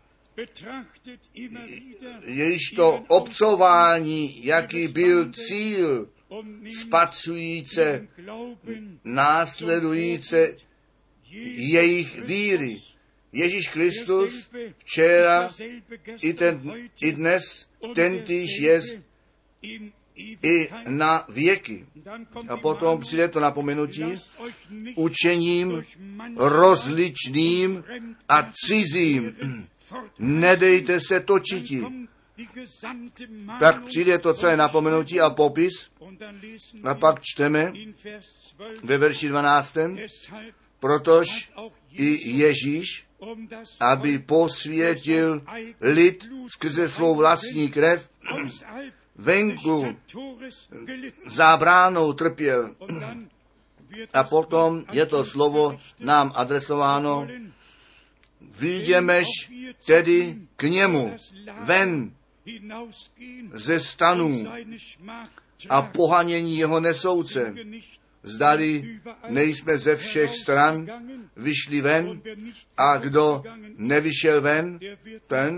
Jejíž to obcování, jaký byl cíl, spatřujíce, následujíce jejich víry. Ježíš Kristus včera i, ten, i dnes tentýž jest i na věky. A potom přijde to napomenutí učením rozličným a cizím. Nedejte se točiti. Tak přijde to celé napomenutí a popis. A pak čteme ve verši dvanáctém. Protož i Ježíš, aby posvětil lid skrze svou vlastní krev, venku za bránou trpěl. A potom je to slovo nám adresováno, vyjdemeš tedy k němu ven ze stanů a pohanění jeho nesouce. Zdali nejsme ze všech stran vyšli ven a kdo nevyšel ven, ten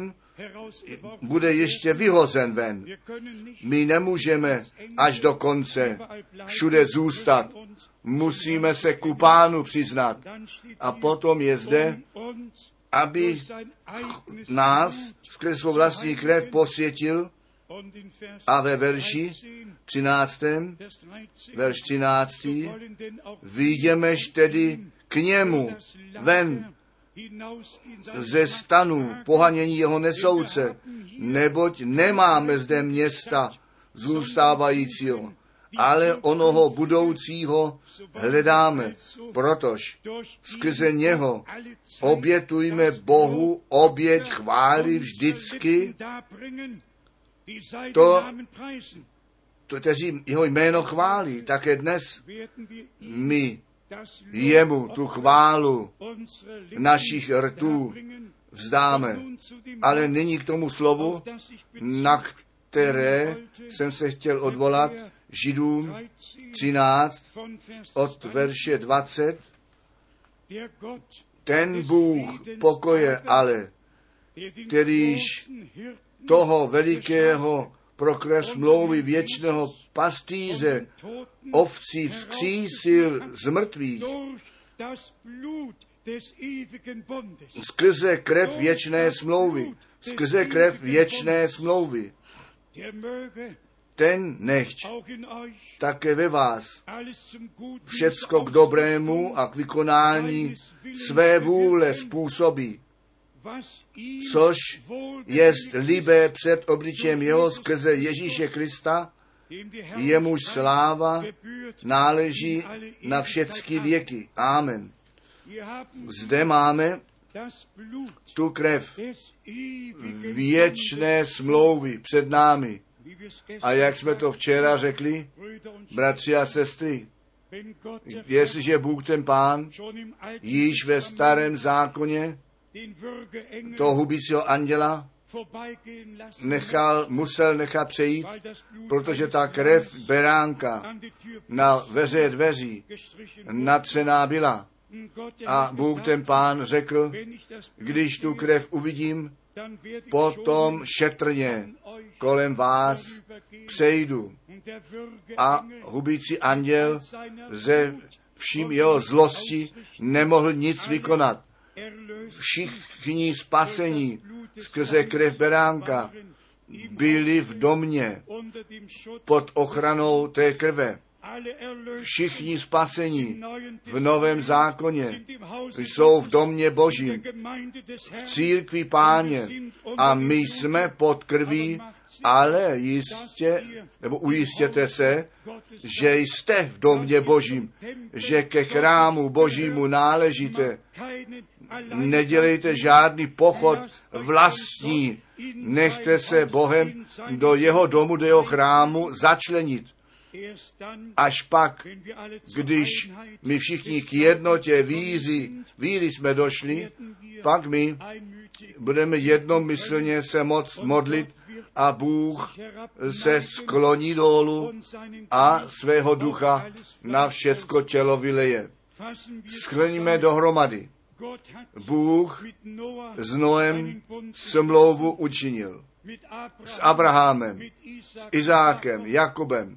bude ještě vyhozen ven. My nemůžeme až do konce všude zůstat. Musíme se ku Pánu přiznat. A potom je zde, aby nás skrze svou vlastní krev posvětil. A ve verši třináctém, verš třináctý, vyjdeme tedy k němu ven ze stanu pohanění jeho nesouce, neboť nemáme zde města zůstávajícího, ale onoho budoucího hledáme, protož skrze něho obětujme Bohu oběť chvály vždycky, to, to, kteří jeho jméno chválí, také dnes my jemu tu chválu našich rtů vzdáme. Ale nyní k tomu slovu, na které jsem se chtěl odvolat, Židům třináct od verše dvacet. Ten Bůh pokoje ale, kterýž toho velikého pro krev smlouvy věčného pastýře ovcí vzkřísil z mrtvých skrze krev věčné smlouvy, skrze krev věčné smlouvy. Ten nechť také ve vás všecko k dobrému a k vykonání své vůle způsobí, což jest libé před obličejem jeho skrze Ježíše Krista, jemuž sláva náleží na všechny věky. Amen. Zde máme tu krev věčné smlouvy před námi. A jak jsme to včera řekli, bratři a sestry, jestliže Bůh ten Pán již ve starém zákoně toho hubícího anděla nechal, musel nechat přejít, protože ta krev beránka na veře dveří natřená byla. A Bůh ten Pán řekl, když tu krev uvidím, potom šetrně kolem vás přejdu. A hubící anděl ze vším jeho zlosti nemohl nic vykonat. Všichni spasení skrze krev beránka byli v domě pod ochranou té krve. Všichni spasení v Novém zákoně jsou v domě Božím, v církvi Páně a my jsme pod krví, ale jistě, nebo ujistěte se, že jste v domě Božím, že ke chrámu Božímu náležíte. Nedělejte žádný pochod vlastní, nechte se Bohem do jeho domu, do jeho chrámu začlenit. Až pak, když my všichni k jednotě víry, víry jsme došli, pak my budeme jednomyslně se moc modlit a Bůh se skloní dolů a svého ducha na všecko tělo vyleje. Schrníme dohromady. Bůh s Noem smlouvu učinil. S Abrahamem, s Izákem, Jakubem.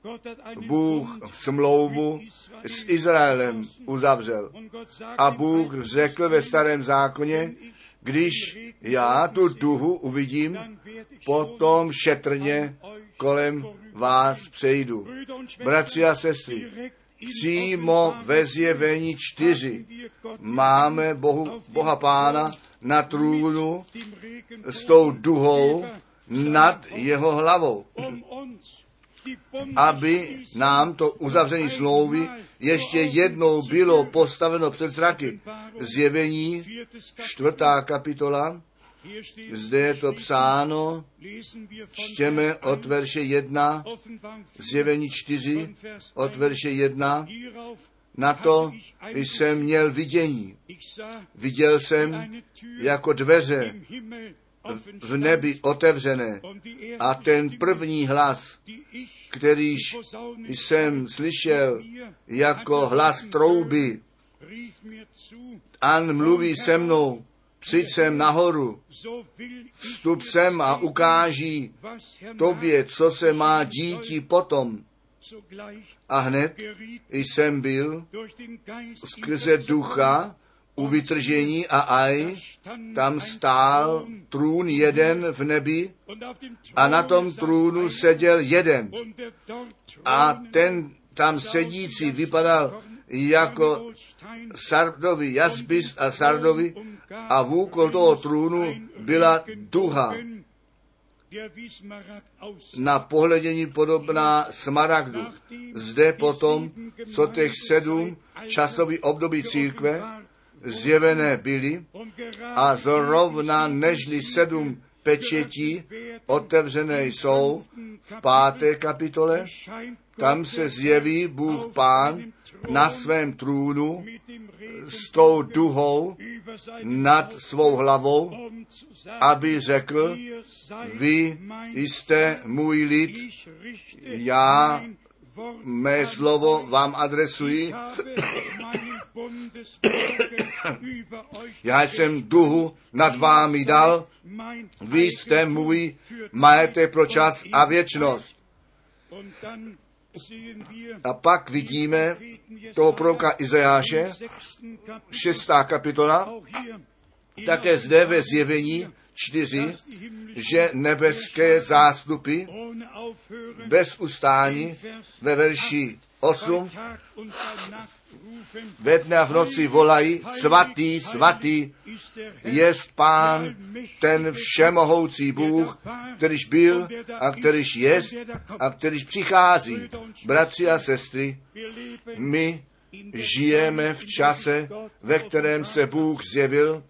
Bůh smlouvu s Izraelem uzavřel. A Bůh řekl ve starém zákoně, když já tu duhu uvidím, potom šetrně kolem vás přejdu. Bratři a sestry, přímo ve Zjevení čtyři máme Bohu, Boha Pána na trůnu s tou duhou nad jeho hlavou, aby nám to uzavření smlouvy ještě jednou bylo postaveno před zraky. Zjevení, čtvrtá kapitola, zde je to psáno, čtěme od verše jedna, Zjevení čtyři, od verše jedna, na to jsem měl vidění. Viděl jsem jako dveře v nebi otevřené a ten první hlas, kterýž jsem slyšel jako hlas trouby, An mluví se mnou, přijď sem nahoru, vstup sem a ukáží tobě, co se má díti potom. A hned jsem byl skrze ducha u vytržení a aj, tam stál trůn jeden v nebi a na tom trůnu seděl jeden. A ten tam sedící vypadal jako sardový jaspis a sardovi a vůkol toho trůnu byla duha. Na pohledění podobná smaragdu. Zde potom, co těch sedm časový období církve zjevené byly a zrovna nežli sedm pečetí otevřené jsou v páté kapitole, tam se zjeví Bůh Pán na svém trůnu s tou duhou nad svou hlavou, aby řekl, vy jste můj lid, já mé slovo vám adresuji, já jsem duhu nad vámi dal, vy jste můj majetek pro čas a věčnost. A pak vidíme toho proroka Izajáše, šestá kapitola, také zde ve zjevení čtyři, že nebeské zástupy bez ustání ve verši osm ve dne a v noci volají, svatý, svatý, jest Pán, ten všemohoucí Bůh, kterýž byl a kterýž jest a kterýž přichází. Bratři a sestry, my žijeme v čase, ve kterém se Bůh zjevil,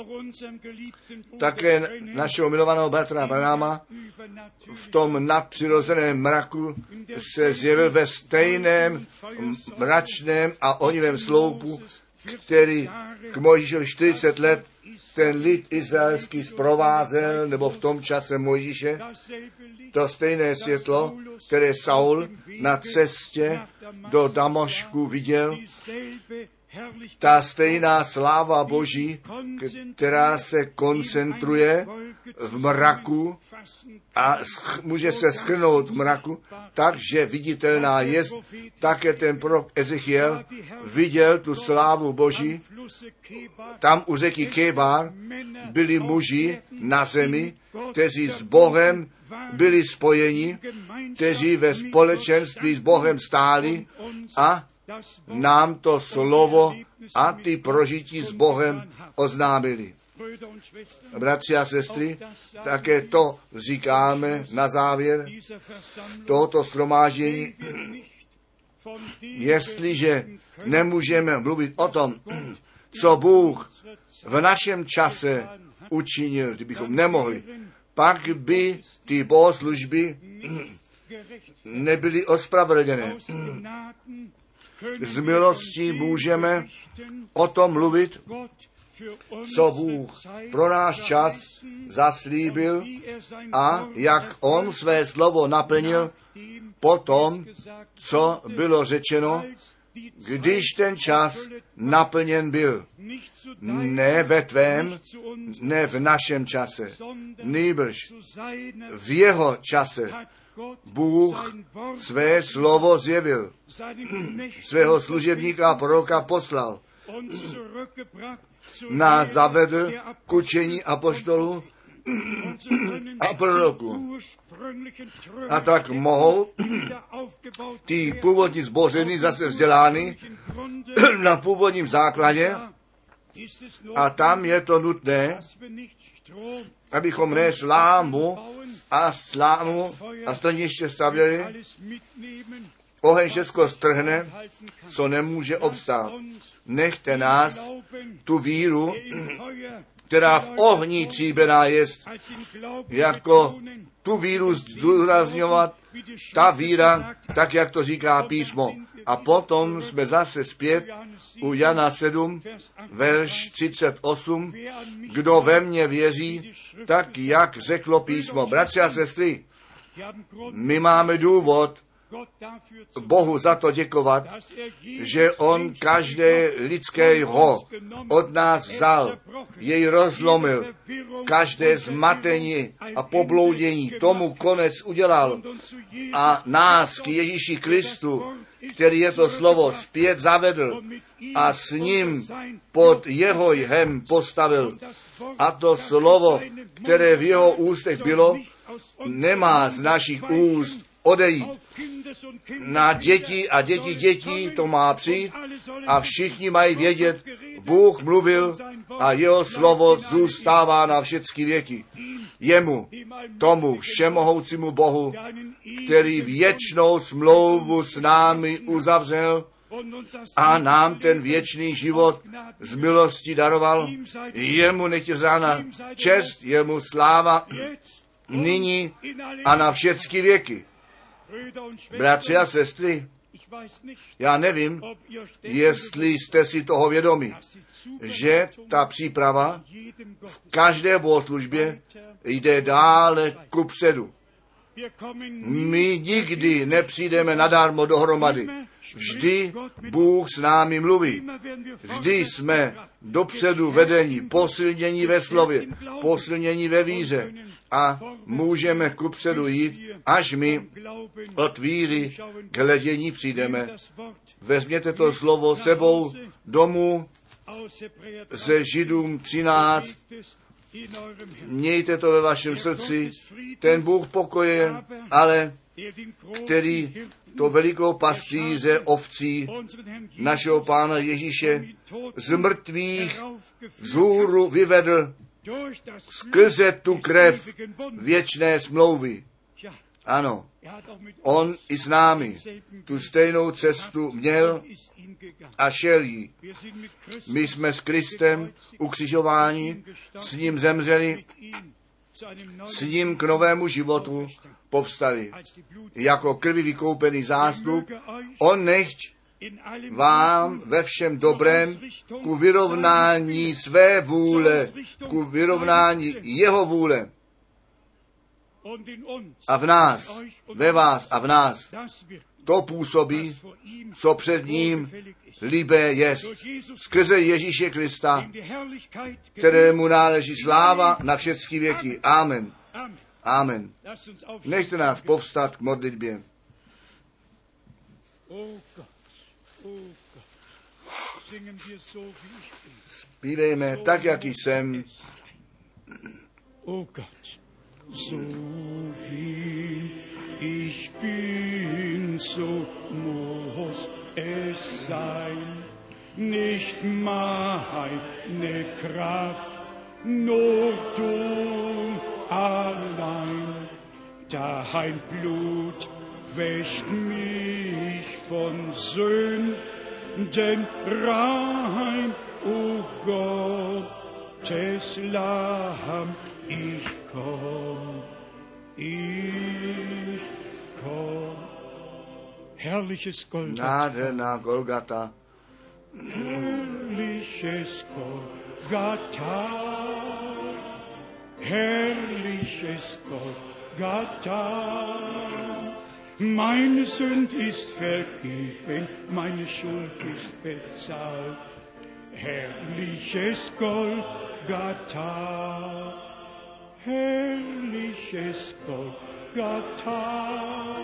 také našeho milovaného bratra Branhama v tom nadpřirozeném mraku se zjevil ve stejném mračném a onivém sloupu, který k Mojžíšovi čtyřicet let ten lid izraelský zprovázel, nebo v tom čase Mojžíše, to stejné světlo, které Saul na cestě do Damašku viděl, ta stejná sláva Boží, která se koncentruje v mraku a sch- může se shrnout v mraku, takže viditelná je, také ten prorok Ezechiel viděl tu slávu Boží. Tam u řeky Kebar byli muži na zemi, kteří s Bohem byli spojeni, kteří ve společenství s Bohem stáli a nám to slovo a ty prožití s Bohem oznámili. Bratři a sestry, také to říkáme na závěr tohoto shromáždění. Jestliže nemůžeme mluvit o tom, co Bůh v našem čase učinil, kdybychom nemohli, pak by ty bohoslužby nebyly ospravedlněné. Z milostí můžeme o tom mluvit, co Bůh pro náš čas zaslíbil a jak On své slovo naplnil po tom, co bylo řečeno, když ten čas naplněn byl. Ne ve tvém, ne v našem čase, nýbrž v jeho čase. Bůh své slovo zjevil, svého služebníka a proroka poslal, nás zavedl k učení apoštolů a proroků. A tak mohou ty původní zboření zase vzdělány na původním základě a tam je to nutné, abychom ne slámu a slámu a staniště stavěli. Oheň všecko strhne, co nemůže obstát. Nechte nás tu víru, která v ohni tříbená je, jako tu víru zdůrazňovat, ta víra, tak jak to říká písmo. A potom jsme zase zpět u Jana sedm, verš třicet osm, kdo ve mně věří, tak jak řeklo písmo. Bratři a sestry, my máme důvod Bohu za to děkovat, že on každé lidské ho od nás vzal, jej rozlomil, každé zmatení a pobloudění tomu konec udělal a nás k Ježíši Kristu, který je to slovo, zpět zavedl a s ním pod jeho jhem postavil. A to slovo, které v jeho ústech bylo, nemá z našich úst odejít. Na děti a děti dětí to má přijít a všichni mají vědět, Bůh mluvil a jeho slovo zůstává na všechny věky. Jemu, tomu všemohoucímu Bohu, který věčnou smlouvu s námi uzavřel a nám ten věčný život z milosti daroval, jemu nechť je vzána čest, jemu sláva nyní a na všechny věky. Bratři a sestry, já nevím, jestli jste si toho vědomi, že ta příprava v každé bohoslužbě jde dále kupředu. My nikdy nepřijdeme nadarmo dohromady. Vždy Bůh s námi mluví. Vždy jsme dopředu vedení, posilnění ve slově, posilnění ve víře a můžeme kupředu jít, až my od víry k hledění přijdeme. Vezměte to slovo sebou domů ze Židům třináct, mějte to ve vašem srdci, ten Bůh pokoje, ale který to velikou pastýře ovcí našeho Pána Ježíše z mrtvých vzhůru vyvedl skrze tu krev věčné smlouvy. Ano, on i s námi tu stejnou cestu měl a šel jí. My jsme s Kristem ukřižováni, s ním zemřeli, s ním k novému životu povstali. Jako krvi vykoupený zástup, on nechť vám ve všem dobrém ku vyrovnání své vůle, ku vyrovnání jeho vůle a v nás, ve vás a v nás, to působí, co před ním líbé jest. Skrze Ježíše Krista, kterému náleží sláva na všechny věky. Amen. Amen. Nechte nás povstat k modlitbě. Zpívejme tak, jak jsem. So wie ich bin, so muss es sein, nicht meine Kraft, nur du allein. Dein Blut wäscht mich von Sünden rein, o Gottes Lamm. Ich komm, ich komm. Herrliches Golgatha. Nádherná Golgata. Herrliches Golgatha. Herrliches Golgatha. Meine Sünd ist vergeben, meine Schuld ist bezahlt. Herrliches Golgatha. Herrliches Golgatha,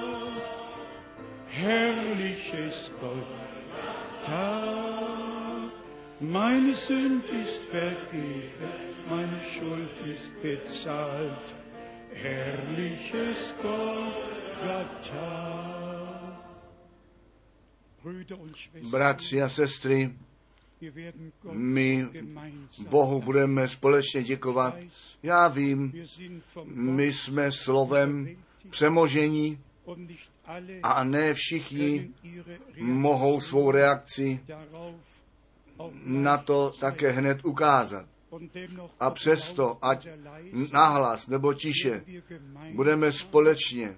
herrliches Golgatha, meine Sünd ist vergeben, meine Schuld ist bezahlt, herrliches Golgatha. Bratři a sestry, my Bohu budeme společně děkovat. Já vím, my jsme slovem přemožení a ne všichni mohou svou reakci na to také hned ukázat. A přesto, ať nahlas nebo tiše, budeme společně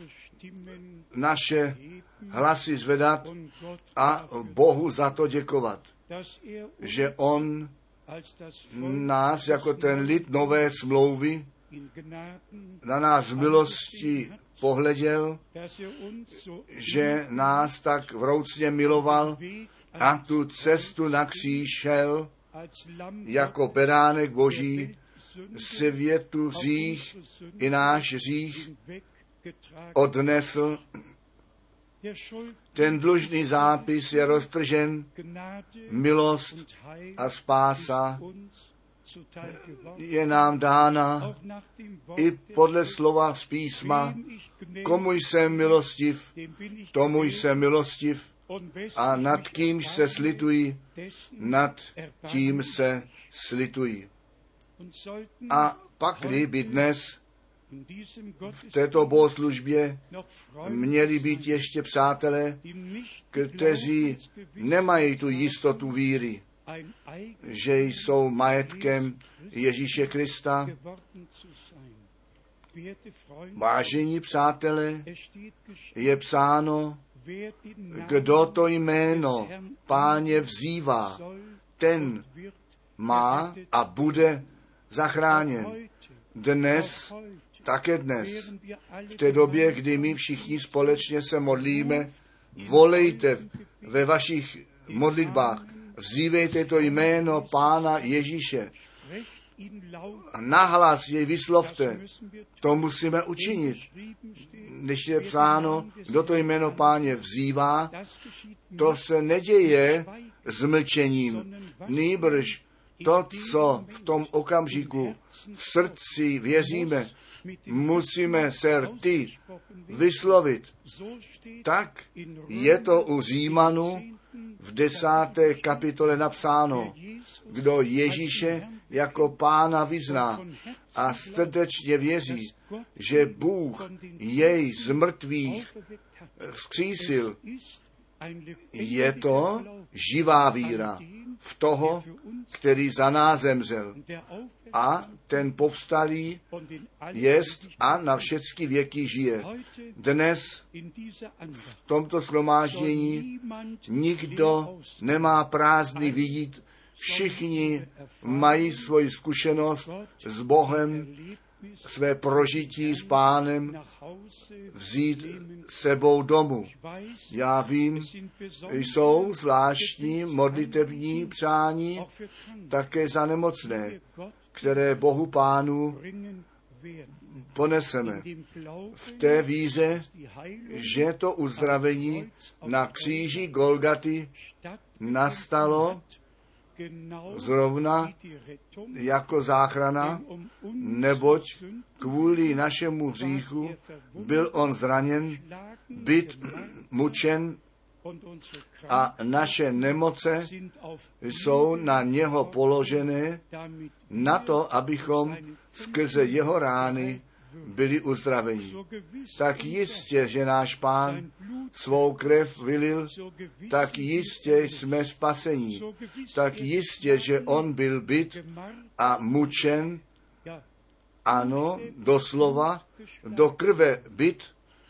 naše hlasy zvedat a Bohu za to děkovat, že on nás jako ten lid nové smlouvy na nás z milosti pohleděl, že nás tak vroucně miloval a tu cestu na kříž šel jako beránek Boží, světu hřích i náš hřích odnesl. Ten dlužný zápis je roztržen, milost a spása je nám dána i podle slova z písma. Komu jsem milostiv, tomu jsem milostiv a nad kýmž se slituji, nad tím se slituji. A pak kdyby dnes v této bohoslužbě měli být ještě přátelé, kteří nemají tu jistotu víry, že jsou majetkem Ježíše Krista. Vážení přátelé, je psáno, kdo to jméno Páně vzývá, ten má a bude zachráněn. Dnes, také dnes, v té době, kdy my všichni společně se modlíme, volejte ve vašich modlitbách, vzývejte to jméno Pána Ježíše. Nahlas jej vyslovte. To musíme učinit. Když je psáno, kdo to jméno Páně vzývá, to se neděje s mlčením. Nýbrž to, co v tom okamžiku v srdci věříme, musíme se rty vyslovit. Tak je to u Římanů v desáté kapitole napsáno, kdo Ježíše jako Pána vyzná a srdečně věří, že Bůh jej z mrtvých vzkřísil, je to živá víra v toho, který za nás zemřel. A ten povstalý jest a na všechny věky žije. Dnes v tomto shromáždění nikdo nemá prázdný vidět, všichni mají svoji zkušenost s Bohem, své prožití s Pánem vzít sebou domů. Já vím, jsou zvláštní modlitební přání také za nemocné, které Bohu Pánu poneseme. V té víře, že to uzdravení na kříži Golgaty nastalo zrovna jako záchrana, neboť kvůli našemu hříchu byl on zraněn, byt, mučen a naše nemoce jsou na něho položené na to, abychom skrze jeho rány byli uzdraveni. Tak jistě, že náš Pán svou krev vylil, tak jistě jsme spasení. Tak jistě, že on byl byt a mučen, ano, doslova, do krve byt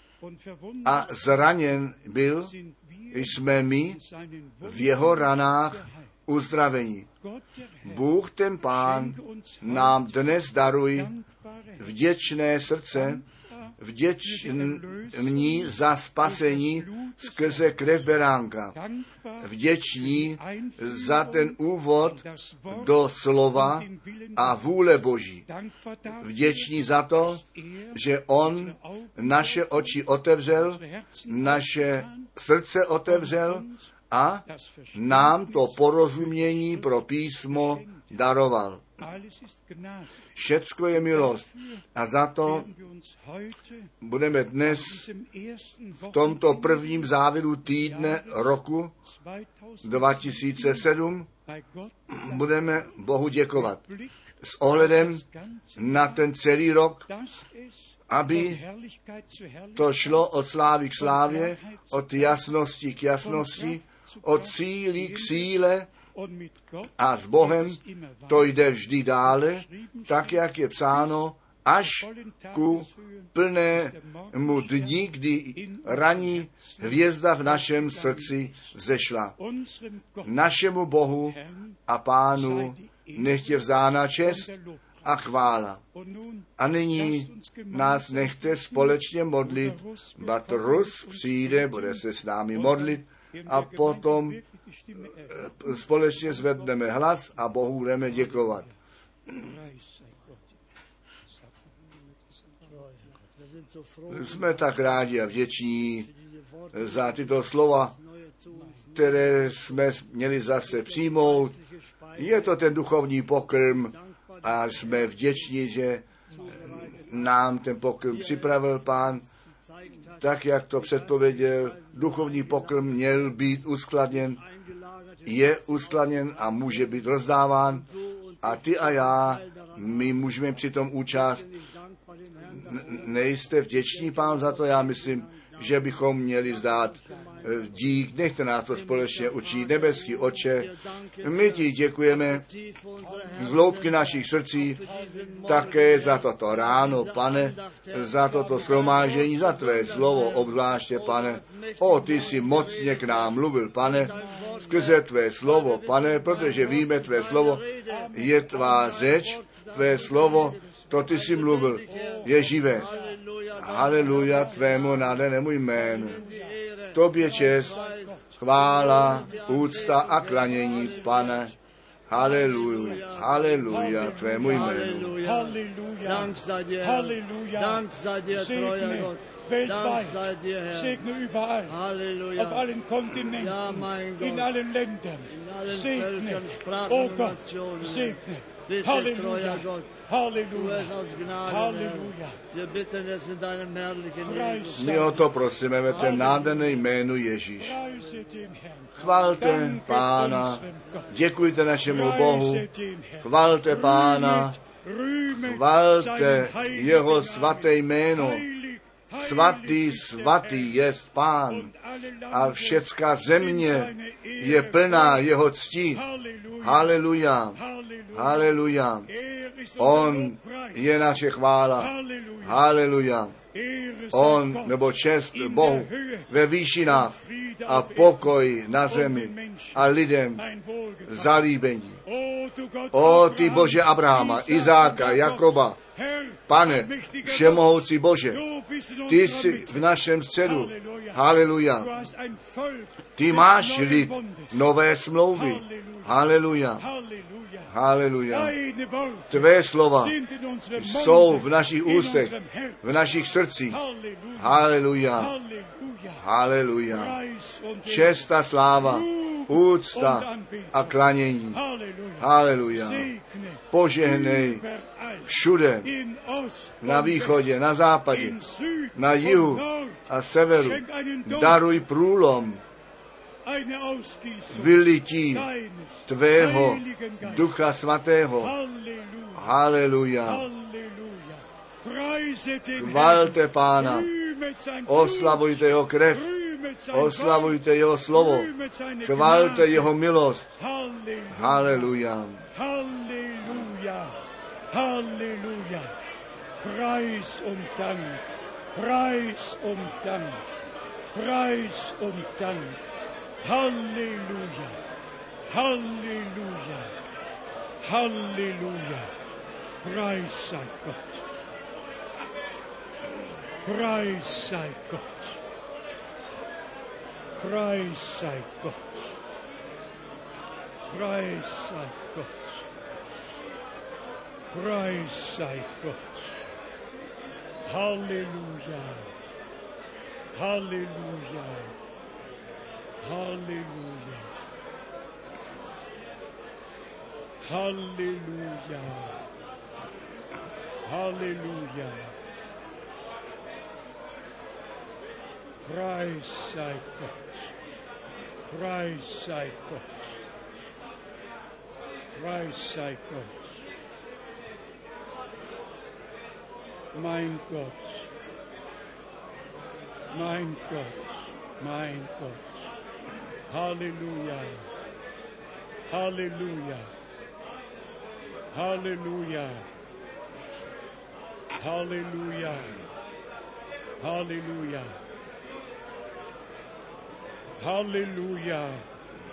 a zraněn byl, jsme my v jeho ranách uzdravení. Bůh ten Pán nám dnes daruje vděčné srdce, vděční za spasení skrze krev beránka, vděční za ten úvod do slova a vůle Boží, vděční za to, že on naše oči otevřel, naše srdce otevřel a nám to porozumění pro písmo daroval. Všecko je milost a za to budeme dnes v tomto prvním závěru týdne roku dva tisíce sedm budeme Bohu děkovat. S ohledem na ten celý rok, aby to šlo od slávy k slávě, od jasnosti k jasnosti, od síly k síle a s Bohem to jde vždy dále, tak jak je psáno, až ku plnému dni, kdy ranní hvězda v našem srdci vzešla. Našemu Bohu a Pánu nech je vzána čest a chvála. A nyní nás nechte společně modlit. Bratr Rus přijde, bude se s námi modlit a potom společně zvedneme hlas a Bohu budeme děkovat. Jsme tak rádi a vděční za tyto slova, které jsme měli zase přijmout. Je to ten duchovní pokrm a jsme vděční, že nám ten pokrm připravil Pán, tak jak to předpověděl. Duchovní pokrm měl být uskladněn, je uskladněn a může být rozdáván. A ty a já, my můžeme při tom účast. Nejste vděční, Pán, za to? Já myslím, že bychom měli zdát dík. Nechte nás to společně učit. Nebeský Otče, my ti děkujeme z hloubky našich srdcí také za toto ráno, Pane, za toto shromáždění, za tvé slovo obzvláště, Pane. O, ty jsi mocně k nám mluvil, Pane, skrze tvé slovo, Pane, protože víme, tvé slovo je tvá řeč, tvé slovo, to ty jsi mluvil, je živé. Haleluja, tvému nádhernému jménu. Tobě čest, chvála, úcta a klanění, Pane. Haleluja, haleluja, tvému jménu. Dank sei dir, Herr. Dank sei dir, treuer Gott. Dank sei dir, Herr. Segne überall, Halleluja. auf allen Kontinenten, Ja, mein Gott. in allen Ländern. In allen Segne, Völkern, Sprachen oh und Gott, Nationen. segne. Bitte, Halleluja, treuer Gott. Du Halleluja, bist aus Gnade, Halleluja. Herr. Wir bitten es in deinem herrlichen Preis Jesus. My o to prosíme ve tvém nádherné jménu Ježíš. Preise den Herrn. Chvalte Danke Pána, unserem Gott. děkujte našemu Preise Bohu, den Herrn. chvalte Pána, Rühmet chvalte seinen heiligen jeho Namen. svaté jméno. Heilig, heilig Svatý, ist der svatý Herr. jest Pán Und alle a Lande všecká sind země seine je Ehre plná voll. jeho cti. Halleluja, Haleluja, Halleluja. haleluja. Er ist unser On Lobpreis. je naše chvála. Halleluja. Haleluja. Ehre sei On, Gott nebo čest in Bohu der Höhe ve výšinách Friede a auf pokoj na Erden zemi und den Menschen a lidem ein Wohlgefallen. zalíbení. O, du Gott O ty Abraham, Bože Abrahama, Isaaka, Izáka, Jakoba, Herr, Pane, allmächtiger všemohoucí Bože, Gott, du bist in ty unserer jsi Mitte. v našem středu. Halleluja. Haleluja. Du hast ein Volk Ty des máš neuen lid Bundes. nové smlouvy. Halleluja. Haleluja. Halleluja. Haleluja. Deine Worte Tvé slova sind in unserem jsou Munde, v našich in ústech, unserem Herzen. v našich srdcích. Halleluja. Haleluja. Halleluja. Haleluja. Preis und Čest a sláva, Lob úcta und Anbetung. a klanění. Halleluja. Haleluja. Segne Požehnej überall. všude, In Ost na und východě, West, na západě, in Süd na und jihu Nord. a severu. Schenk einen Dom, Daruj průlom, eine Ausgießung vylití deines tvého Heiligen Geistes. Ducha Svatého. Halleluja. Haleluja. Halleluja. Preise den Chvalte Herrn. Pána, Rühmet sein oslavujte jeho krev, Blut. Rühmet sein oslavujte jeho slovo, Wort. Rühmet seine chvalte Gnade. jeho milost. Halleluja. Haleluja. Halleluja. Halleluja. Preis und Dank. Preis und Dank. Preis und Dank. Halleluja. Halleluja. Halleluja. Preis sei Gott. Preis sei Gott. Preis sei Gott. Preis sei Gott. Preis sei Gott. Halleluja. Halleluja. Halleluja. Halleluja. Halleluja. Preis sei Gott. Preis sei Gott. Preis sei Gott. Mein Gott. Mein Gott. Mein Gott. Halleluja. Halleluja. Halleluja. Halleluja. Halleluja. Halleluja.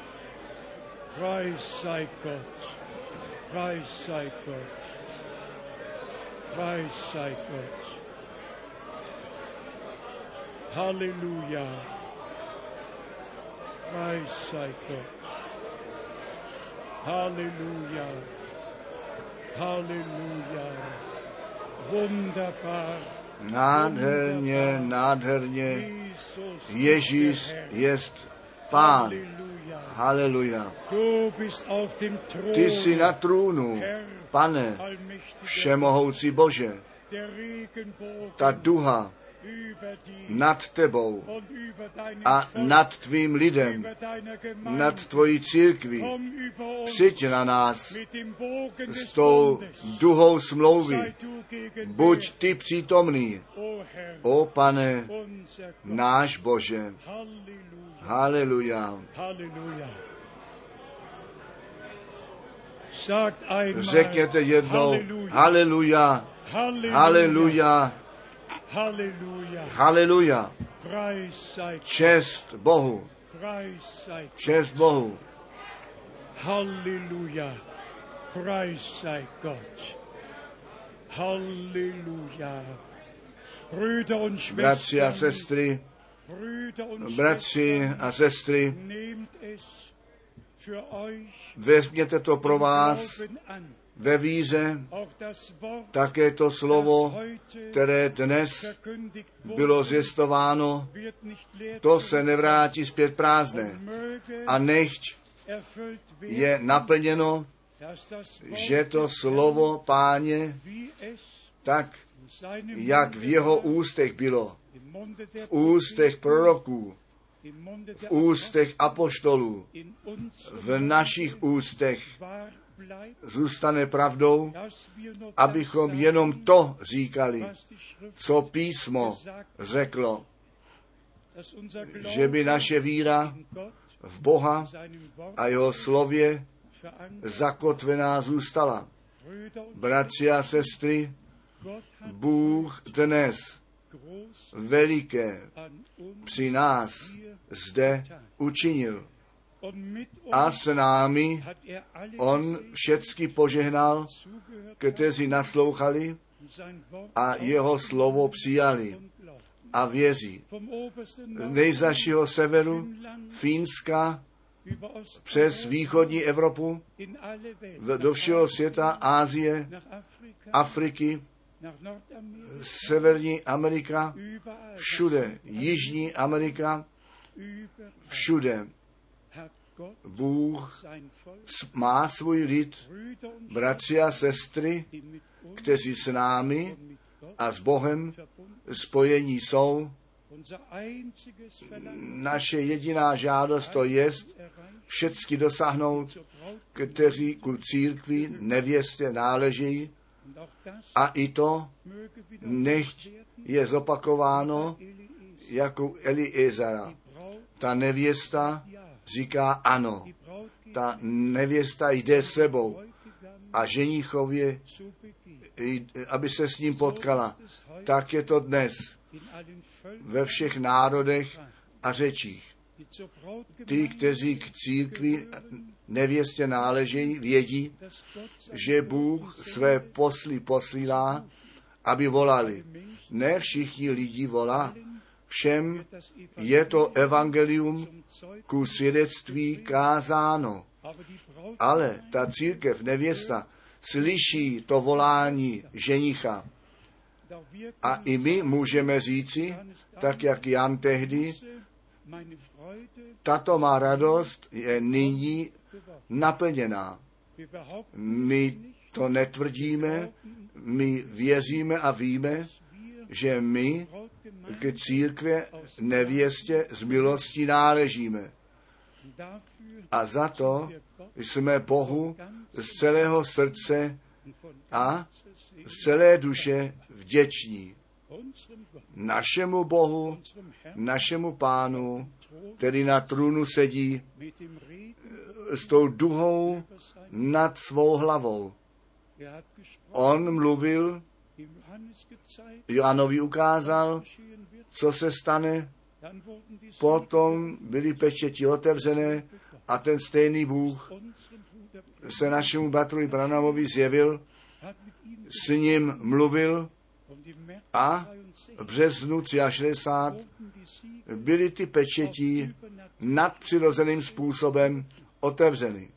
Preis sei Gott. Preis sei Gott. Preis sei Gott. Halleluja. Preis sei Gott. Halleluja. Halleluja. Wunderbar. Nádherně, nádherně. Ježíš jest Pán. Haleluja. Ty jsi na trůnu, Pane, všemohoucí Bože. Ta duha nad tebou a nad tvým lidem, nad tvojí církví. Přijď na nás s tou duhou smlouvy. Buď ty přítomný, o Pane, náš Bože. Haleluja. Řekněte jednou, haleluja, haleluja, haleluja. Čest Bohu. Čest Bohu. Halleluja. Preis sei Gott. Halleluja. Brüder und Bratři a Schwestern, sestry, Brüder und bratři Schwestern, a sestry, nehmt es für euch vezměte to pro im vás Glauben an. ve víře, Auch das Wort, také to das slovo, heute které dnes verkündigt bylo wurde, zvěstováno, wird nicht leer to se nevrátí zpět prázdné. möge A nechť erfüllt werden, je naplněno, dass das Wort že to des slovo Páně, wie es tak in seinem jak v Munde jeho war, ústech bylo, im Munde der v ústech proroků, im Munde v der ústech apoštolů, in uns v našich ústech wahr bleibt, zůstane pravdou, dass wir nur abychom das jenom sagen, to říkali, was die Schrift co písmo gesagt, řeklo, dass unser že by Glaube naše víra in Gott, v Boha seinem Wort a jeho slově verankert. zakotvená zůstala. Brüder und Bratři a sestry, Gott hat Bůh dnes groß veliké an uns při nás zde učinil. und mit A uns s námi hat er alle on gesegnet, všecky požehnal, zugehört kteří naslouchali und sein Wort a jeho slovo přijali und glaubt. a věří. Vom obersten Z Norden nejzašího severu, Finnland Fínska, über Ost přes východní Evropu, in alle Welt, v- do všeho světa, Ázie, nach Afrika, Afriky, nach Nordamerika, Severní Amerika, überall, všude, Jižní Amerika, überall všude. hat Gott Bůh sein Volk, s- má svůj lid, Brüder und bratři a sestry, die mit uns kteří s námi und mit Gott a s Bohem verbunden. spojení jsou. Unser einziges Verlangen Naše jediná žádost to je erreicht, všecky dosáhnout, zur Braut kteří ku církvi nevěstě náležejí, und auch das a i to möge wieder nechť je zopakováno Eliezer, jako Eliezara. die Braut, Ta nevěsta ja, říká ano. die Braut geht Ta nevěsta jde s sebou Bräutigam a ženichově, zu Beginn. i- aby se s ním potkala. Tak je to dnes In allen Völkern, ve všech národech a řečích. die zur Braut Ty, kteří k církvi nevěstě náležejí, vědí, dass Gott sein že Bůh své posly posílá, aby volali. Ne všichni lidi volá, všem das je to evangelium zum Zeug, ku svědectví kázáno. aber die Braut Ale ta církev, nevěsta, slyší to volání ženicha. da wir A i my můžeme říci, tak jak Jan tehdy, meine Freude tato má radost je nyní naplněná. wir behaupten My to netvrdíme, my věříme a víme, že my Brautgemeinde k církve nevěstě z milostí náležíme. dafür A za to wir Gott jsme Bohu z celého srdce und von a ganzer Seele z celé duše vděční. unserem Gott, Našemu Bohu, unserem Herrn, našemu Pánu, Thron který na trůnu sedí mit dem Reden s tou duhou über sein. nad svou hlavou. Er hat gesprochen, On mluvil, dem Johannes gezeigt, Joanovi ukázal, was geschehen wird. co se stane. Dann wurden die Potom byly pečeti otevřené a ten stejný Bůh unserem Bruder se našemu bratrovi Branamovi zjevil s ním mluvil a v březnu šedesát tři byly ty pečetí nadpřirozeným způsobem otevřeny.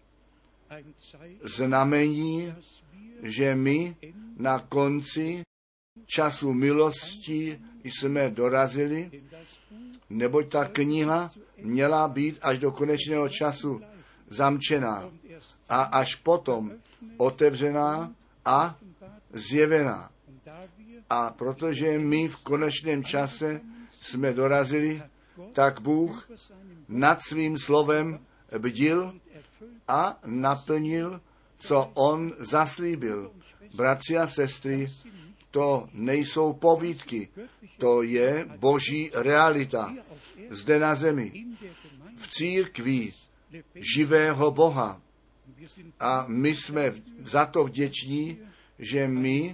Znamení, že my na konci času milosti jsme dorazili, neboť ta kniha měla být až do konečného času zamčená a až potom otevřená a zjevená. A protože my v konečném čase jsme dorazili, tak Bůh nad svým slovem bdil a naplnil, co on zaslíbil. Bratři a sestry, to nejsou povídky, to je boží realita zde na zemi, v církvi živého Boha. A my jsme za to vděční, že my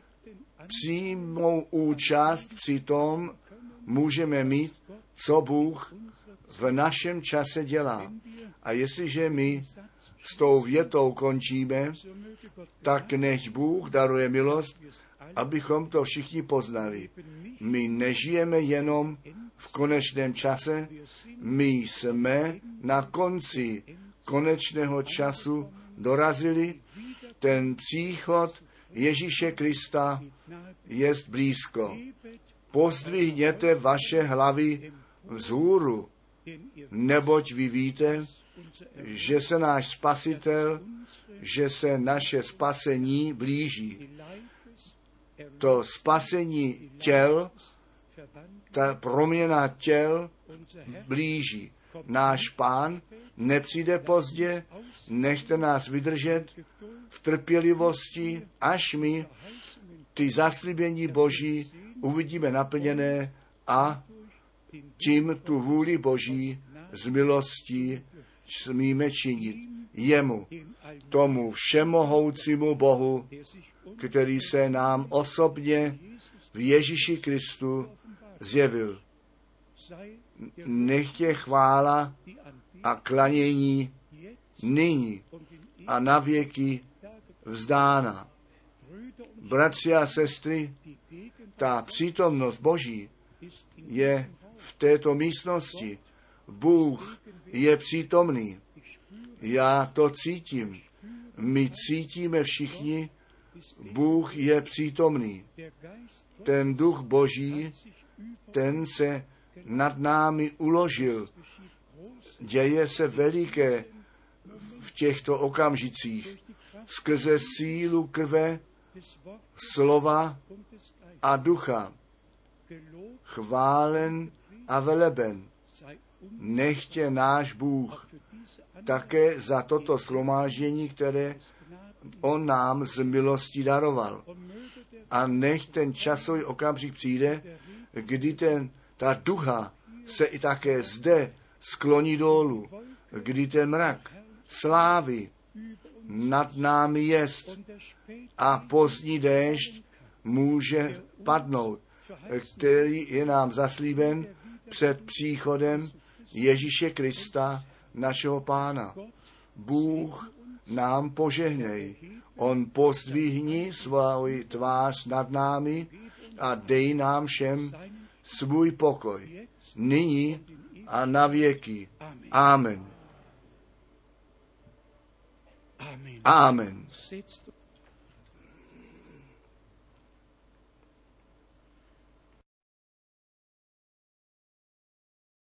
přímou účast při tom můžeme mít, co Bůh v našem čase dělá. A jestliže my s tou větou končíme, tak nech Bůh daruje milost, abychom to všichni poznali. My nežijeme jenom v konečném čase, my jsme na konci konečného času dorazili. Ten příchod Ježíše Krista je blízko. Pozdvihněte vaše hlavy vzhůru, neboť vy víte, že se náš Spasitel, že se naše spasení blíží. To spasení těl, ta proměna těl blíží. Náš Pán nepřijde pozdě, nechte nás vydržet v trpělivosti, až my ty zaslíbení Boží uvidíme naplněné a tím tu vůli Boží z milostí smíme činit. Jemu, tomu všemohoucímu Bohu, který se nám osobně v Ježíši Kristu zjevil. Nechtě chvála a klanění nyní a na věky vzdána. Bratři a sestry, ta přítomnost Boží je v této místnosti. Bůh je přítomný. Já to cítím. My cítíme všichni, Bůh je přítomný. Ten duch Boží, ten se nad námi uložil. Děje se veliké v těchto okamžicích skrze sílu krve, slova a ducha. Chválen a veleben nechtě náš Bůh také za toto shromáždění, které on nám z milostí daroval. A nech ten časový okamžik přijde, kdy ten, ta ducha se i také zde skloní dolů, kdy ten mrak slávy nad námi jest a pozdní déšť může padnout, který je nám zaslíben před příchodem Ježíše Krista, našeho Pána. Bůh nám požehnej. On pozdvihni svou tvář nad námi a dej nám všem svůj pokoj. Nyní a na věky. Amen. Amen.